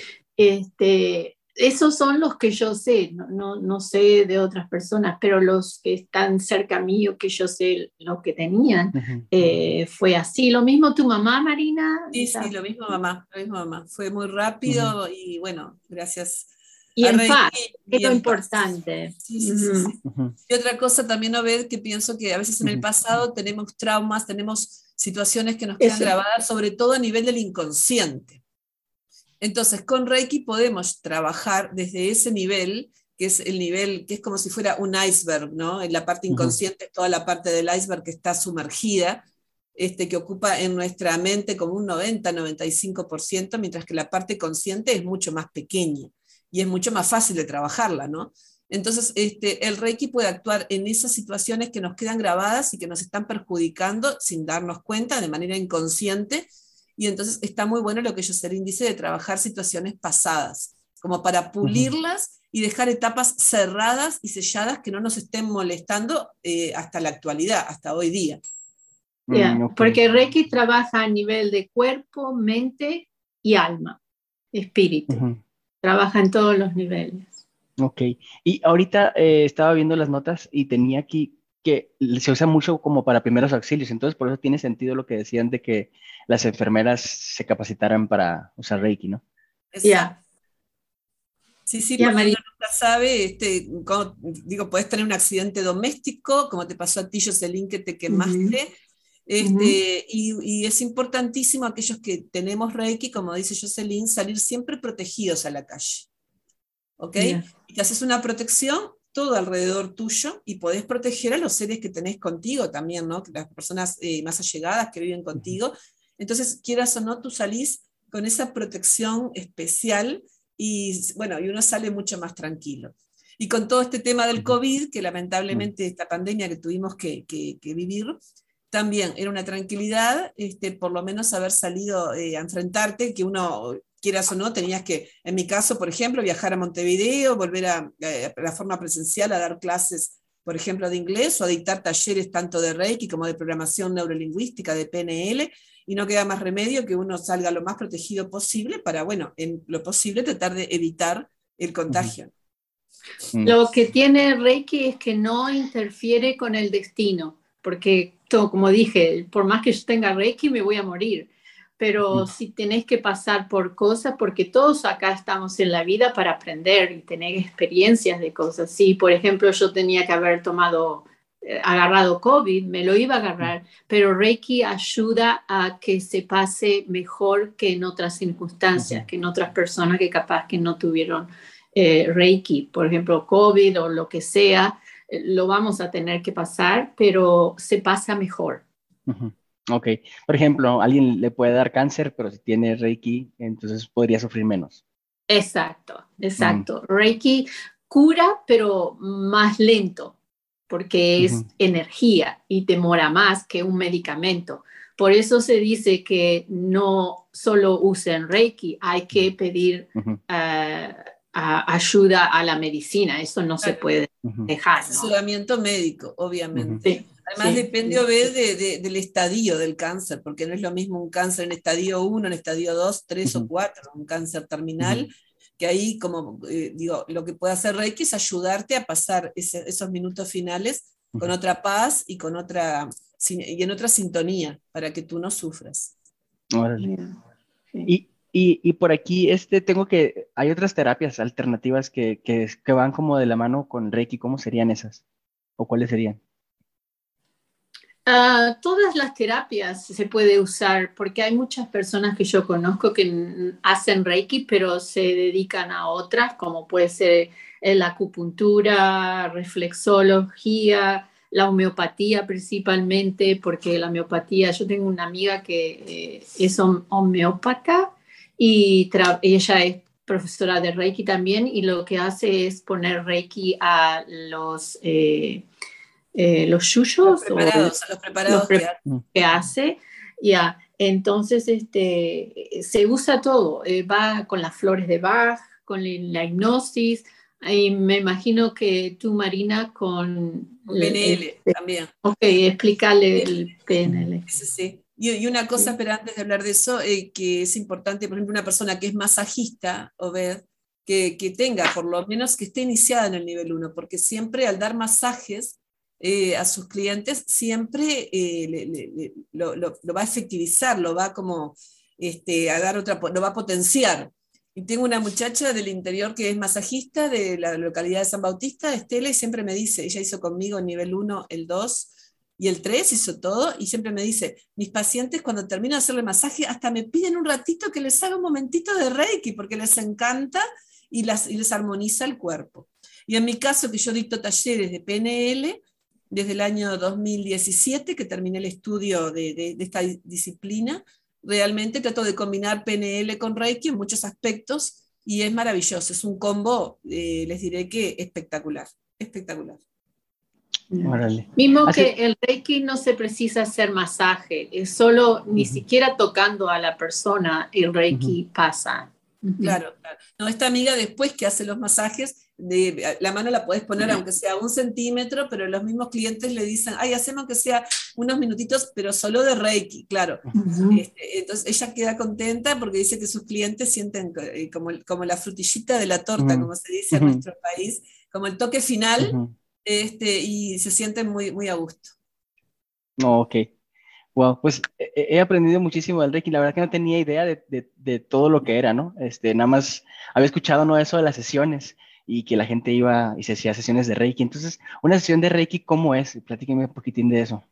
Este, esos son los que yo sé, no, no, no sé de otras personas, pero los que están cerca mío, que yo sé lo que tenían, uh-huh. eh, fue así. Lo mismo tu mamá, Marina. Sí, sí, lo mismo mamá, lo mismo mamá. Fue muy rápido uh-huh. y bueno, gracias. Y en paz, es lo importante. Sí, sí, sí, sí. Uh-huh. Y otra cosa también, Obed, que pienso que a veces en el pasado tenemos traumas, tenemos situaciones que nos quedan Eso. grabadas, sobre todo a nivel del inconsciente. Entonces, con Reiki podemos trabajar desde ese nivel, que es el nivel, que es como si fuera un iceberg, ¿no? En la parte inconsciente, uh-huh. toda la parte del iceberg que está sumergida, este, que ocupa en nuestra mente como un noventa a noventa y cinco por ciento, mientras que la parte consciente es mucho más pequeña y es mucho más fácil de trabajarla, ¿no? Entonces, este, el Reiki puede actuar en esas situaciones que nos quedan grabadas y que nos están perjudicando sin darnos cuenta, de manera inconsciente, y entonces está muy bueno lo que Jocelyn dice de trabajar situaciones pasadas, como para pulirlas uh-huh. y dejar etapas cerradas y selladas que no nos estén molestando eh, hasta la actualidad, hasta hoy día. Yeah, okay. Porque Reiki trabaja a nivel de cuerpo, mente y alma, espíritu. Uh-huh. Trabaja en todos los niveles. Ok, y ahorita eh, estaba viendo las notas y tenía aquí que se usa mucho como para primeros auxilios, entonces por eso tiene sentido lo que decían de que las enfermeras se capacitaran para usar Reiki, ¿no? Ya. Yeah. Sí, sí, Ya, porque María. uno nunca sabe, este, cómo- digo, podés tener un accidente doméstico, como te pasó a ti, Jocelyn, que te Ujú, quemaste, ujú, este, y, y es importantísimo aquellos que tenemos Reiki, como dice Jocelyn, salir siempre protegidos a la calle, ¿ok? ya. Y te haces una protección todo alrededor tuyo y podés proteger a los seres que tenés contigo también, ¿no? Las personas eh, más allegadas que viven contigo. Entonces, quieras o no, tú salís con esa protección especial y, bueno, y uno sale mucho más tranquilo. Y con todo este tema del Ujú, COVID, que ujú, lamentablemente esta pandemia que tuvimos que, que, que vivir, también era una tranquilidad, este, por lo menos haber salido eh, a enfrentarte, que uno, quieras o no, tenías que, en mi caso, por ejemplo, viajar a Montevideo, volver a, eh, a la forma presencial a dar clases, por ejemplo, de inglés o a dictar talleres tanto de Reiki como de programación neurolingüística, de P N L, y no queda más remedio que uno salga lo más protegido posible para, bueno, en lo posible tratar de evitar el ujú, contagio. mm, Lo que tiene Reiki es que no interfiere con el destino, porque todo, como dije, por más que yo tenga Reiki me voy a morir, pero ujú, si tenés que pasar por cosas, porque todos acá estamos en la vida para aprender y tener experiencias de cosas. Si, por ejemplo, yo tenía que haber tomado, eh, agarrado COVID, me lo iba a agarrar, pero Reiki ayuda a que se pase mejor que en otras ujú. circunstancias, que en otras personas que capaz que no tuvieron eh, Reiki, por ejemplo, COVID o lo que sea, eh, lo vamos a tener que pasar, pero se pasa mejor. Ujú. Ok. Por ejemplo, alguien le puede dar cáncer, pero si tiene Reiki, entonces podría sufrir menos. Exacto, Mm, exacto. Reiki cura, pero más lento, porque ujú, es energía y demora más que un medicamento. Por eso se dice que no solo usen Reiki, hay que pedir ujú, uh, a ayuda a la medicina. Eso no se Claro. puede ujú, dejar, ¿no? Asesoramiento médico, ujú, obviamente. Sí, Además sí, depende sí. o ve, de, de, del estadio del cáncer, porque no es lo mismo un cáncer en estadio uno, en estadio dos, tres o ujú, cuatro, un cáncer ujú, terminal, que ahí, como eh, digo, lo que puede hacer Reiki es ayudarte a pasar ese, esos minutos finales con ujú. otra paz y, con otra, y en otra sintonía, para que tú no sufras. Órale. Yeah, sí. Y, y, y por aquí, este, tengo que, hay otras terapias alternativas que, que, que van como de la mano con Reiki. ¿Cómo serían esas? ¿O cuáles serían? Uh, todas las terapias se puede usar porque hay muchas personas que yo conozco que hacen Reiki, pero se dedican a otras, como puede ser la acupuntura, reflexología, la homeopatía principalmente, porque la homeopatía, yo tengo una amiga que eh, es homeópata y ella es profesora de Reiki también y lo que hace es poner Reiki a los... Eh, eh, los Los yuyos o preparados, los los preparados que preparados Mm, que hace, ya. Entonces, este, se usa todo, eh, va con las flores de Bach, con la hipnosis, y me imagino que tú, Marina, con con el, P N L este, también. ok, explicarle Sí, el P N L. sí, sí. Y, y una cosa, Sí. pero antes de hablar de eso, eh, que es importante, por ejemplo, una persona que es masajista, o ver, que, que tenga, por lo menos que esté iniciada en el nivel uno, porque siempre al dar masajes eh, a sus clientes, siempre eh, le- le- le- lo, lo- lo va a efectivizar, lo va como este, a dar otra, lo va a potenciar. Y tengo una muchacha del interior que es masajista de la localidad de San Bautista, Estela, y siempre me dice, ella hizo conmigo el nivel uno, el dos y el tres, hizo todo, y siempre me dice, mis pacientes cuando termino de hacerle masaje, hasta me piden un ratito que les haga un momentito de Reiki, porque les encanta y, las, y les armoniza el cuerpo. Y en mi caso, que yo dicto talleres de P N L, desde el año dos mil diecisiete, que terminé el estudio de, de, de esta disciplina, realmente trato de combinar P N L con Reiki en muchos aspectos, y es maravilloso, es un combo, eh, les diré que espectacular, espectacular. Yeah. órale. Mismo que Hace, el Reiki no se precisa hacer masaje, es solo ni ujú, siquiera tocando a la persona el ujú, Reiki pasa. Uh-huh. Claro, claro. No, esta amiga después que hace los masajes, de, la mano la podés poner aunque sea un centímetro, pero los mismos clientes le dicen, ay, hacemos aunque sea unos minutitos, pero solo de Reiki, claro. Uh-huh. Este, entonces ella queda contenta porque dice que sus clientes sienten eh, como, como la frutillita de la torta, ujú, como se dice en ujú, nuestro país, como el toque final, ujú. este, y se sienten muy, muy a gusto. No, ok. Wow, pues he, he aprendido muchísimo del Reiki. La verdad que no tenía idea de, de, de todo lo que era, ¿no? Este, nada más había escuchado, ¿no? Eso de las sesiones y que la gente iba y se hacía sesiones de Reiki. Entonces, una sesión de Reiki, ¿cómo es? Platíqueme un poquitín de eso.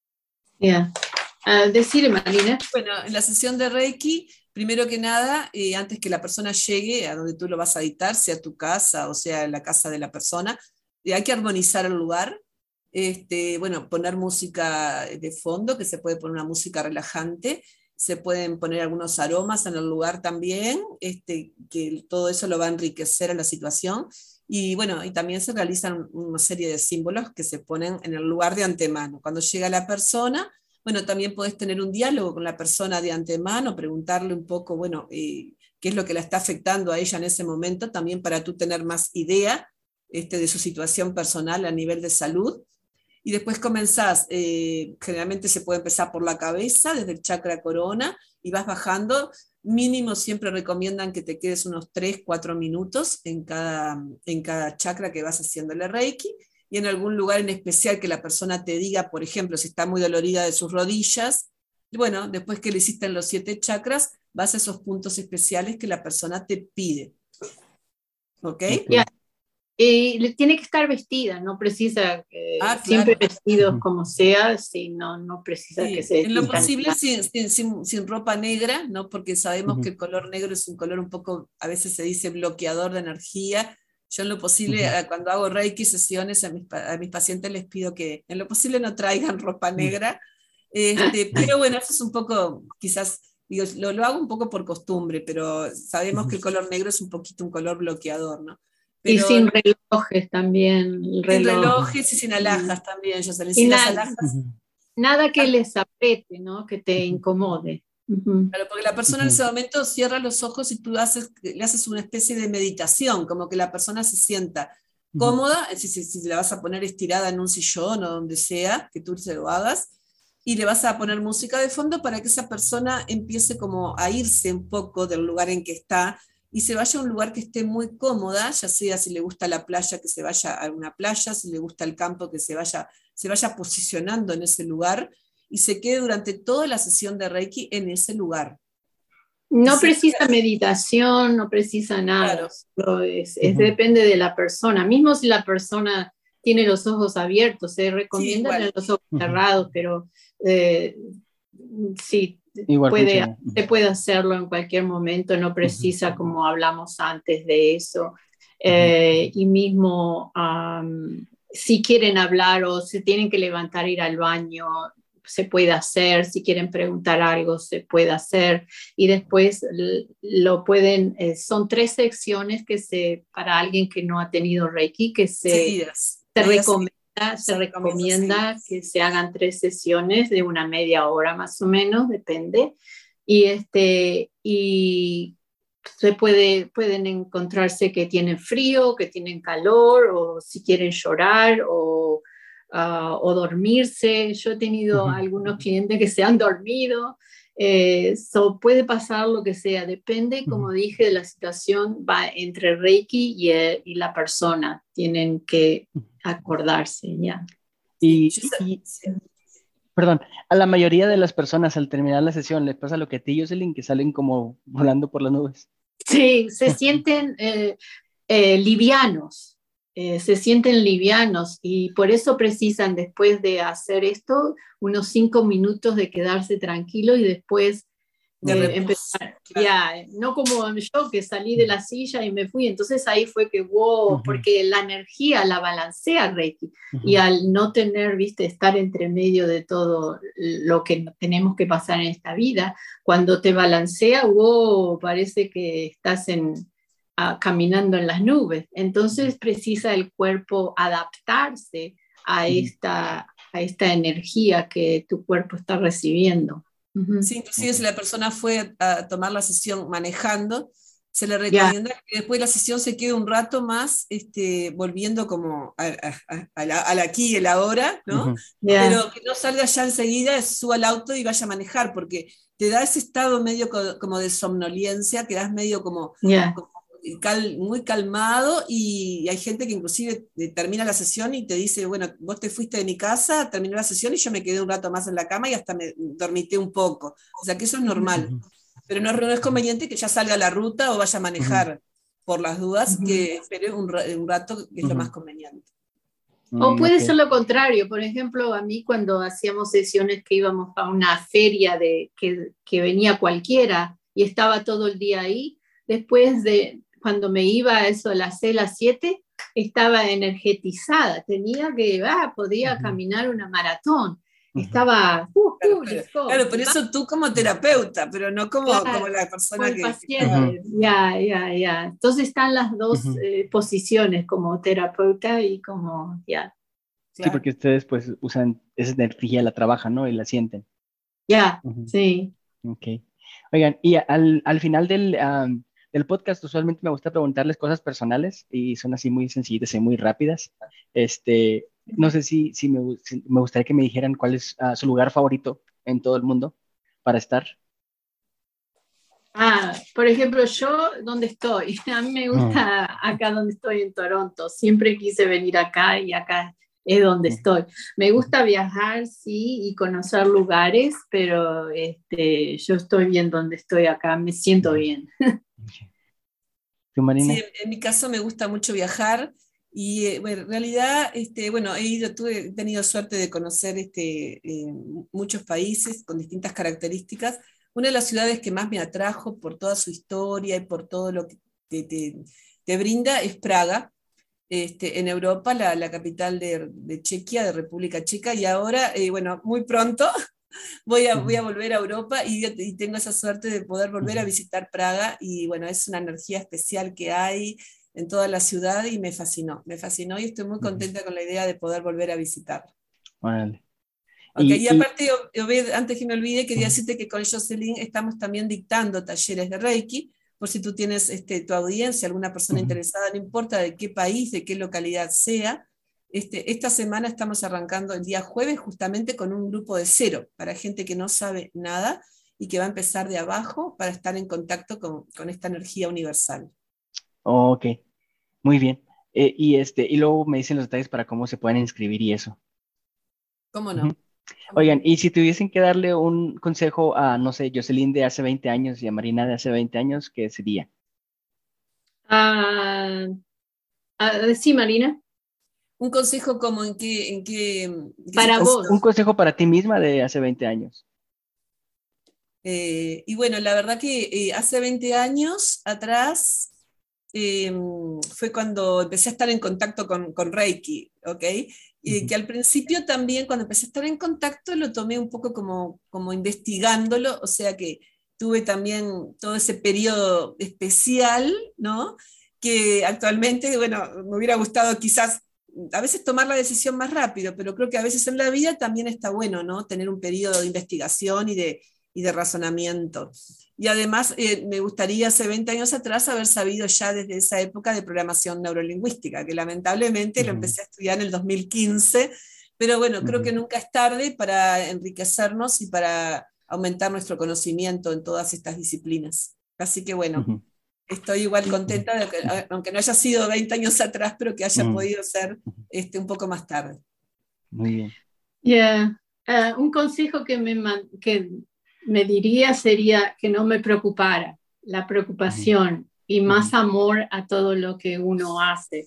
Yeah. Uh, decir, Marina. Bueno, en la sesión de Reiki, primero que nada, eh, antes que la persona llegue a donde tú lo vas a dictar, sea tu casa o sea la casa de la persona, eh, hay que armonizar el lugar. Este, bueno, poner música de fondo, que se puede poner una música relajante, se pueden poner algunos aromas en el lugar también, este, que todo eso lo va a enriquecer a la situación. Y bueno, y también se realizan una serie de símbolos que se ponen en el lugar de antemano. Cuando llega la persona, bueno, también puedes tener un diálogo con la persona de antemano, preguntarle un poco, bueno, eh, qué es lo que la está afectando a ella en ese momento, también para tú tener más idea este, de su situación personal a nivel de salud. Y después comenzás, eh, generalmente se puede empezar por la cabeza, desde el chakra corona, y vas bajando. Mínimo siempre recomiendan que te quedes unos tres cuatro minutos en cada, en cada chakra que vas haciéndole Reiki, y en algún lugar en especial que la persona te diga, por ejemplo, si está muy dolorida de sus rodillas. Y bueno, después que le hiciste en los siete chakras, vas a esos puntos especiales que la persona te pide. ¿Ok? Ok. Yeah. Y tiene que estar vestida, no precisa eh, Ah, siempre claro. vestidos como sea, si no, no precisa Sí, que se en lo vistan. posible sin, sin, sin, sin ropa negra, ¿no? Porque sabemos Ujú, que el color negro es un color un poco, a veces se dice bloqueador de energía. Yo en lo posible, ujú, eh, cuando hago Reiki sesiones a mis, pa- a mis pacientes les pido que en lo posible no traigan ropa ujú. negra. Este, pero bueno, eso es un poco, quizás, digo, lo, lo hago un poco por costumbre, pero sabemos que Ujú. el color negro es un poquito un color bloqueador, ¿no? Y Pero sin relojes también, el sin reloj. Ujú, relojes y sin Mm. alhajas también, yo Y sin las na- alhajas. ujú, nada que les apriete, ¿no? Que te ujú, incomode. Ujú. Claro, porque la persona en ujú, ese momento cierra los ojos y tú haces, le haces una especie de meditación, como que la persona se sienta ujú, cómoda, si, si, si la vas a poner estirada en un sillón o donde sea, que tú se lo hagas, y le vas a poner música de fondo para que esa persona empiece como a irse un poco del lugar en que está y se vaya a un lugar que esté muy cómoda, ya sea si le gusta la playa, que se vaya a una playa, si le gusta el campo, que se vaya, se vaya posicionando en ese lugar y se quede durante toda la sesión de Reiki en ese lugar. Y No se precisa queda, meditación, no precisa nada, claro, solo es, es- ujú. depende de la persona. Mismo si la persona tiene los ojos abiertos, se sí, recomienda tener igual. los ojos Ujú. cerrados, pero eh, sí, Igual puede, funciona. Ujú, se puede hacerlo en cualquier momento, no ujú, precisa, como hablamos antes de eso. ujú, Eh, y mismo um, si quieren hablar o se tienen que levantar, ir al baño, se puede hacer, si quieren preguntar algo, se puede hacer, y después lo pueden, eh, son tres secciones que se, para alguien que no ha tenido Reiki, que se, Seguidas, se medidas seguidas, recomienda, se se recomienda recomienda seguidas. que se hagan tres sesiones de una media hora más o menos, depende, y este, y se puede, pueden encontrarse que tienen frío, que tienen calor, o si quieren llorar, o, uh, o dormirse. Yo he tenido ujú, algunos clientes que se han dormido. Eh, so puede pasar lo que sea, depende, ujú. como dije, de la situación, va entre Reiki y, el, y la persona, tienen que acordarse ya. Sí, Y, yo, y- y, sí. perdón, a la mayoría de las personas al terminar la sesión les pasa lo que a ti, Jocelyn, que salen como volando por las nubes. Sí, se sienten eh, eh, livianos, eh, se sienten livianos y por eso precisan después de hacer esto unos cinco minutos de quedarse tranquilo y después De eh, reposo, empezar, claro. ya, no como yo que salí de la silla y me fui, entonces ahí fue que, wow, Ujú, porque la energía la balancea Reiki y ujú, al no tener, viste, estar entre medio de todo lo que tenemos que pasar en esta vida, cuando te balancea, wow, parece que estás en, uh, caminando en las nubes, entonces precisa el cuerpo adaptarse a ujú. esta, a esta energía que tu cuerpo está recibiendo. Uh-huh. Sí, inclusive Ok. si la persona fue a, a tomar la sesión manejando, se le Ya, recomienda que después de la sesión se quede un rato más este, volviendo como a, a, a la, al aquí y el ahora, ¿no? Ujú, ya, Pero que no salga ya enseguida, suba al auto y vaya a manejar, porque te da ese estado medio co- como de somnolencia, quedas medio como, ya. como cal, muy calmado, y hay gente que inclusive termina la sesión y te dice, bueno, vos te fuiste de mi casa, terminó la sesión y yo me quedé un rato más en la cama y hasta me dormité un poco. O sea que eso es normal, Ujú. pero no, es- no es conveniente que ya salga a la ruta o vaya a manejar por las dudas, Ujú. que espere un, ra- un rato, que es lo Ujú. más conveniente. O Mm, puede ok. ser lo contrario. Por ejemplo, a mí cuando hacíamos sesiones que íbamos a una feria de que, que venía cualquiera y estaba todo el día ahí, después de cuando me iba a eso a las seis, las siete, estaba energetizada. Tenía que, ah, podía Ujú. caminar una maratón. Ujú. Estaba, uh, Claro, uh, pero, let's go. claro, por eso tú como terapeuta, pero no como, como Claro, la con persona el que, que estaba. paciente, ya, ya, ya. Entonces están las dos Ujú. eh, posiciones, como terapeuta y como, ya, Sí, Claro. porque ustedes pues usan esa energía, la trabajan, ¿no? Y la sienten. ya, Ujú. sí. Ok. Oigan, y al, al final del, am, del podcast, usualmente me gusta preguntarles cosas personales y son así muy sencillas y muy rápidas. Este, no sé si, si me, gu- si me gustaría que me dijeran cuál es ah, su lugar favorito en todo el mundo para estar. Ah, por ejemplo, yo, ¿dónde estoy? A mí me Mm, gusta acá donde estoy en Toronto. Siempre quise venir acá y acá es donde mm, estoy. Me mm, gusta viajar, sí, y conocer lugares, pero este, yo estoy bien donde estoy acá, me siento mm. bien. Ok. ¿Tú, Sí, Marina? en, en mi caso me gusta mucho viajar y eh, bueno, en realidad, este, bueno, he ido, tuve, he tenido suerte de conocer este, eh, muchos países con distintas características. Una de las ciudades que más me atrajo por toda su historia y por todo lo que te, te- te brinda es Praga, este, en Europa, la, la capital de, de Chequia, de República Checa, y ahora, eh, bueno, muy pronto voy a, voy a Ujú, volver a Europa y, y tengo esa suerte de poder volver a ujú, visitar Praga y bueno, es una energía especial que hay en toda la ciudad y me fascinó, me fascinó y estoy muy ujú. contenta con la idea de poder volver a visitar. Órale. Ok, Y, y y aparte, Obed, antes que me olvide, quería ujú, decirte que con Jocelyn estamos también dictando talleres de Reiki, por si tú tienes este, tu audiencia, alguna persona ujú. interesada, no importa de qué país, de qué localidad sea. Este, esta semana estamos arrancando el día jueves justamente con un grupo de cero, para gente que no sabe nada y que va a empezar de abajo para estar en contacto con, con esta energía universal. Ok, muy bien. Eh, y este, y luego me dicen los detalles para cómo se pueden inscribir y eso. ¿Cómo Ujú. no? ¿Cómo Oigan, no? y si tuviesen que darle un consejo a, no sé, Jocelyn de hace veinte años y a Marina de hace veinte años, ¿qué sería? Ah, ah, sí, Marina, Un consejo como en qué, en qué, en qué para Un, situación. un vos. consejo para ti misma de hace veinte años. Eh, y bueno, la verdad que eh, hace veinte años atrás eh, fue cuando empecé a estar en contacto con, con Reiki, ¿ok? Y Ujú, que al principio también, cuando empecé a estar en contacto, lo tomé un poco como, como investigándolo, o sea que tuve también todo ese periodo especial, ¿no? Que actualmente, bueno, me hubiera gustado quizás a veces tomar la decisión más rápido, pero creo que a veces en la vida también está bueno, ¿no? Tener un periodo de investigación y de, y de razonamiento. Y además eh, me gustaría hace veinte años atrás haber sabido ya desde esa época de programación neurolingüística, que lamentablemente lo ujú, empecé a estudiar en el dos mil quince, pero bueno, creo ujú, que nunca es tarde para enriquecernos y para aumentar nuestro conocimiento en todas estas disciplinas. Así que bueno, ujú, estoy igual ujú, contenta de que, ujú, aunque no haya sido veinte años atrás, pero que haya ujú, podido ser ujú. este, un poco más tarde. Muy bien. Yeah. Ah, un consejo que me, man- que me diría sería que no me preocupara, la Ujú, preocupación y ujú, más amor a todo lo que uno hace.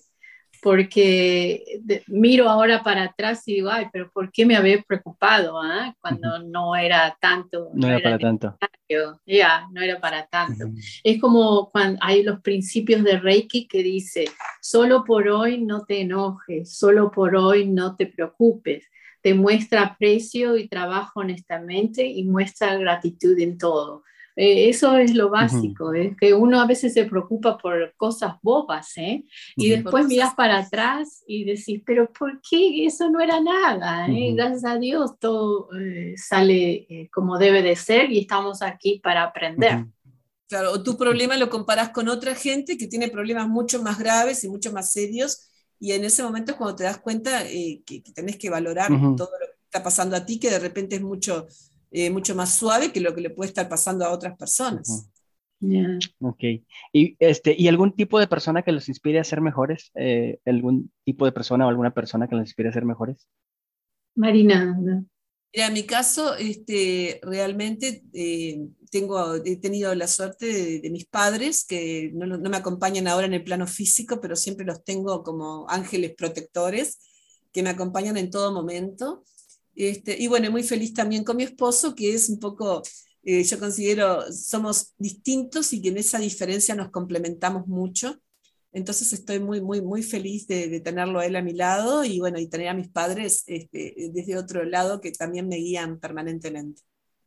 Porque de- miro ahora para atrás y digo, ay, pero ¿por qué me había preocupado, ah? ujú. Cuando no era tanto, No no era era para tanto. necesario, ya, no era para tanto. Ujú, Es como cuando hay los principios de Reiki que dice, solo por hoy no te enojes, solo por hoy no te preocupes, te muestra aprecio y trabaja honestamente y muestra gratitud en todo. Eh, eso es lo ujú, básico, es que uno a veces se preocupa por cosas bobas, ¿eh? Y ujú, Por después miras cosas, para atrás y decís, pero ¿por qué? Eso no era nada, ¿eh? ujú, Gracias a Dios todo eh, sale eh, como debe de ser y estamos aquí para aprender. ujú, claro, o tu problema lo comparás con otra gente que tiene problemas mucho más graves y mucho más serios, y en ese momento es cuando te das cuenta eh, que, que tenés que valorar ujú, todo lo que está pasando a ti, que de repente es mucho, eh, mucho más suave que lo que le puede estar pasando a otras ujú. personas. Yeah. Ok. ¿Y, este, ¿y algún tipo de persona que los inspire a ser mejores? Eh, ¿algún tipo de persona o alguna persona que los inspire a ser mejores? Marina, ¿no? Mira, en mi caso, este, realmente eh, tengo, he tenido la suerte de, de mis padres, que no, no me acompañan ahora en el plano físico, pero siempre los tengo como ángeles protectores, que me acompañan en todo momento. Este, y bueno, muy feliz también con mi esposo, que es un poco, eh, yo considero, somos distintos y que en esa diferencia nos complementamos mucho. Entonces estoy muy, muy, muy feliz de, de tenerlo a él a mi lado y bueno, y tener a mis padres este, desde otro lado que también me guían permanentemente.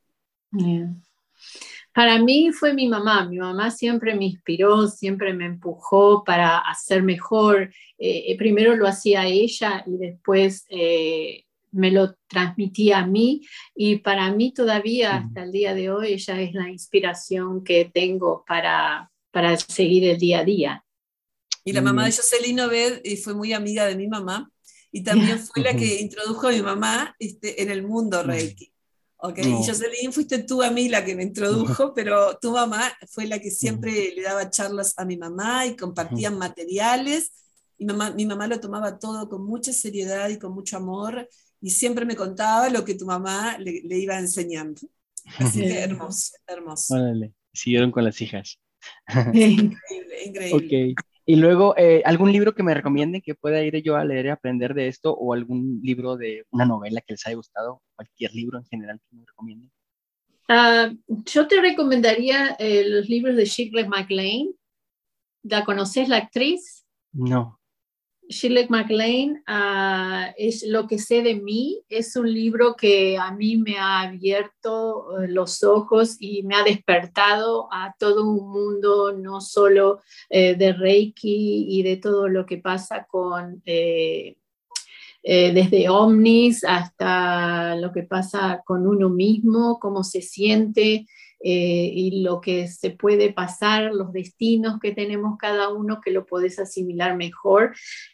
Yeah. Para mí fue mi mamá. Mi mamá siempre me inspiró, siempre me empujó para hacer mejor. Eh, primero lo hacía ella y después eh, me lo transmitía a mí. Y para mí todavía Ujú. hasta el día de hoy ella es la inspiración que tengo para, para seguir el día a día. Y la Muy mamá de bien. Jocelyn Obed eh, fue muy amiga de mi mamá y también Yeah. fue la Ujú. que introdujo a mi mamá este, en el mundo Ujú. Reiki. ¿Okay? Y No. Jocelyn, fuiste tú a mí la que me Ujú. introdujo, pero tu mamá fue la que Ujú. siempre le daba charlas a mi mamá y Ujú. compartían materiales. Mi mamá, mi mamá lo tomaba todo con mucha seriedad y con mucho amor y siempre me contaba lo que tu mamá le, le iba enseñando. Así que Yeah. hermoso, hermoso. Órale, siguieron con las hijas. Sí, increíble, Ok. increíble. Y luego, eh, ¿algún libro que me recomienden que pueda ir yo a leer y aprender de esto? ¿O algún libro de una novela que les haya gustado? Cualquier libro en general que me recomienden. Uh, yo te recomendaría eh, los libros de Shirley MacLaine. ¿La conoces, la actriz? No. Shirley MacLaine, uh, es Lo que sé de mí. Es un libro que a mí me ha abierto uh, los ojos y me ha despertado a todo un mundo, no solo eh, de Reiki y de todo lo que pasa con... Eh, eh, desde ovnis hasta lo que pasa con uno mismo, cómo se siente eh, y lo que se puede pasar, los destinos que tenemos cada uno, que lo podés asimilar mejor.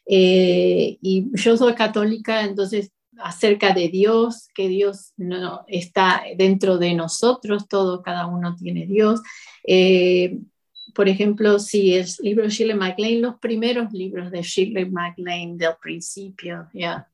Eh, y yo soy católica, entonces acerca de Dios, que Dios no, está dentro de nosotros, todo, cada uno tiene Dios. Eh, por ejemplo, si el libro de Shirley MacLaine, los primeros libros de Shirley MacLaine del principio, ya. Yeah.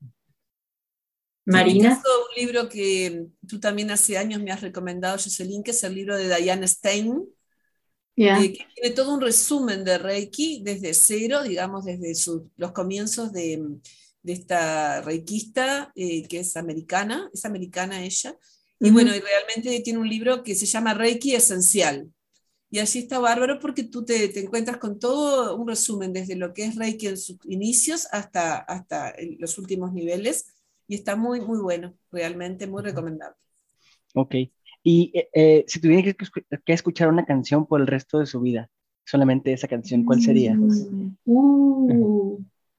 Y en mi caso, Marina. un libro que tú también hace años me has recomendado, Jocelyn, que es el libro de Diane Stein, Yeah. eh, que tiene todo un resumen de Reiki desde cero, digamos, desde su, los comienzos de, de esta reikista, eh, que es americana, es americana ella, y Uh-huh. bueno, y realmente tiene un libro que se llama Reiki Esencial. Y allí está bárbaro porque tú te, te encuentras con todo un resumen desde lo que es Reiki en sus inicios hasta, hasta los últimos niveles. Y está muy, muy bueno, realmente muy recomendable. Ok. Y eh, eh, si tuvieran que, escu- que escuchar una canción por el resto de su vida, solamente esa canción, ¿cuál sería? Mm. Uh.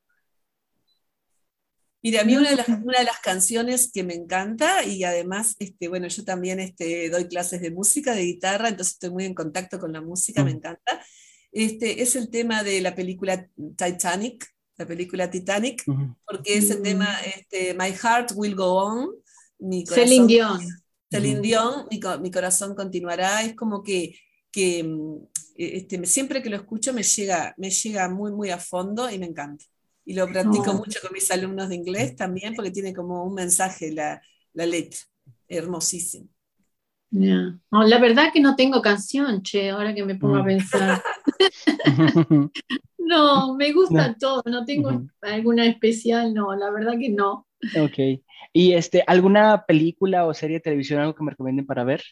Mira, a mí No. una de, las, una de las canciones que me encanta, y además, este, bueno, yo también este, doy clases de música, de guitarra, entonces estoy muy en contacto con la música, me Ujú. encanta, este, es el tema de la película Titanic, la película Titanic, Ujú. porque ese tema, este, My Heart Will Go On, mi Celine corazón, Dion. Celine Ujú. Dion, mi, mi corazón continuará, es como que, que este, siempre que lo escucho me llega, me llega muy, muy a fondo y me encanta. Y lo practico Oh. mucho con mis alumnos de inglés también, porque tiene como un mensaje la, la letra, hermosísimo. Yeah. Oh, la verdad que no tengo canción, che, ahora que me pongo a Ujú. pensar. No, me No. gustan todos, no tengo Ujú. alguna especial, no, la verdad que no. Ok. ¿Y este, alguna película o serie de televisión, algo que me recomienden para ver?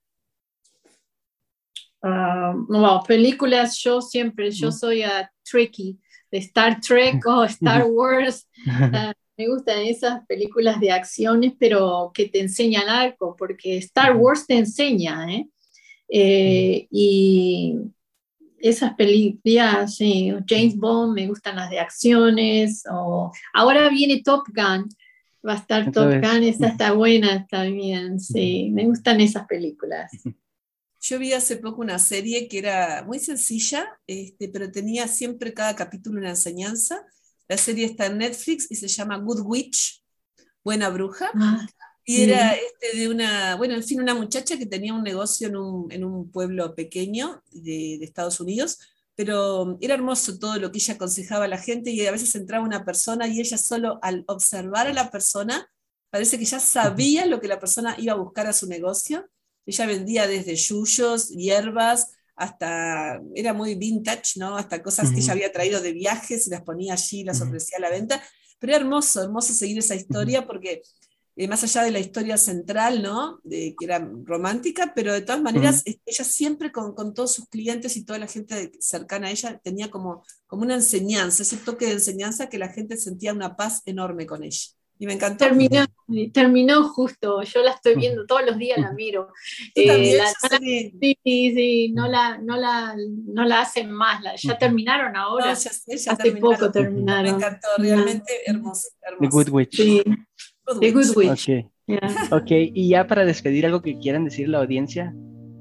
Uh, no, películas, yo siempre, yo Ujú. soy a tricky de Star Trek o Star Wars. Uh, me gustan esas películas de acciones, pero que te enseñan algo, porque Star Ujú. Wars te enseña, ¿eh? Eh, y esas películas, sí, James Bond, me gustan las de acciones, o ahora viene Top Gun, va a estar Otra Top vez. Gun, esa está buena también, sí, me gustan esas películas. Yo vi hace poco una serie que era muy sencilla, este, pero tenía siempre cada capítulo una enseñanza. La serie está en Netflix y se llama Good Witch, Buena Bruja. Ah, Y era este, de una, bueno, en fin, una muchacha que tenía un negocio en un, en un pueblo pequeño de, de Estados Unidos, pero era hermoso todo lo que ella aconsejaba a la gente, y a veces entraba una persona y ella solo al observar a la persona, parece que ya sabía lo que la persona iba a buscar a su negocio. Ella vendía desde yuyos, hierbas, hasta, era muy vintage, ¿no? Hasta cosas uh-huh. que ella había traído de viajes y las ponía allí, las uh-huh. ofrecía a la venta. Pero era hermoso, hermoso seguir esa historia uh-huh. porque eh, más allá de la historia central, ¿no? De, que era romántica, pero de todas maneras uh-huh. ella siempre con, con todos sus clientes y toda la gente cercana a ella tenía como, como una enseñanza, ese toque de enseñanza que la gente sentía una paz enorme con ella. Y me encantó. Terminó, terminó justo, yo la estoy viendo todos los días, la miro. Eh, también, la, no la, sí, sí, no la, no la, no la hacen más, la, ya terminaron ahora. No, ya sé, ya hace terminaron. poco terminaron. Me encantó, realmente hermoso, hermoso. The Good Witch. Sí. Good The Good Witch. Okay. Yeah. Ok, y ya para despedir, algo que quieran decir a la audiencia.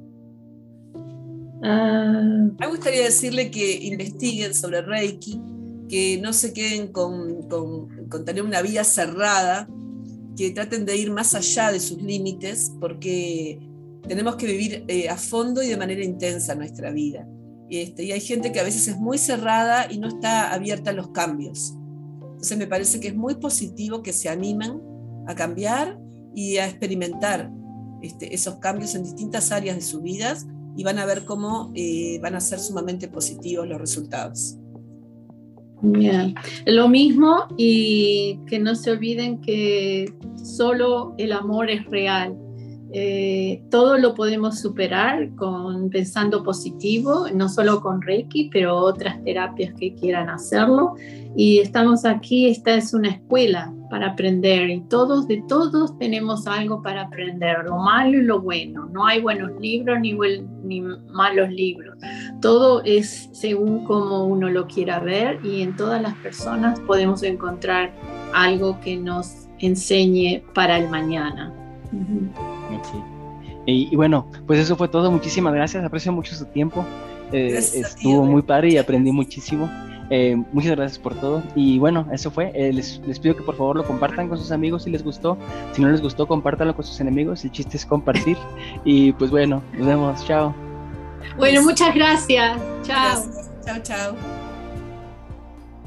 Uh, Me gustaría decirle que investiguen sobre Reiki, que no se queden con, con, con tener una vida cerrada, que traten de ir más allá de sus límites, porque tenemos que vivir eh, a fondo y de manera intensa nuestra vida. Este, y hay gente que a veces es muy cerrada y no está abierta a los cambios. Entonces me parece que es muy positivo que se animen a cambiar y a experimentar este, esos cambios en distintas áreas de sus vidas, y van a ver cómo eh, van a ser sumamente positivos los resultados. Yeah. Lo mismo, y que no se olviden que solo el amor es real. Eh, todo lo podemos superar con pensando positivo, no solo con Reiki, pero otras terapias que quieran hacerlo. Y estamos aquí, esta es una escuela para aprender, y todos, de todos tenemos algo para aprender, lo malo y lo bueno. No hay buenos libros ni, buen, ni malos libros. Todo es según como uno lo quiera ver, y en todas las personas podemos encontrar algo que nos enseñe para el mañana. Uh-huh. Okay. Y, y bueno, pues eso fue todo. Muchísimas gracias, aprecio mucho su tiempo. Eh, estuvo muy padre y aprendí muchísimo. Eh, muchas gracias por todo. Y bueno, eso fue. Eh, les, les pido que por favor lo compartan con sus amigos si les gustó. Si no les gustó, compártanlo con sus enemigos. El chiste es compartir. Y pues bueno, nos vemos. Chao. Bueno, muchas gracias. Chao. Gracias. Chao, chao.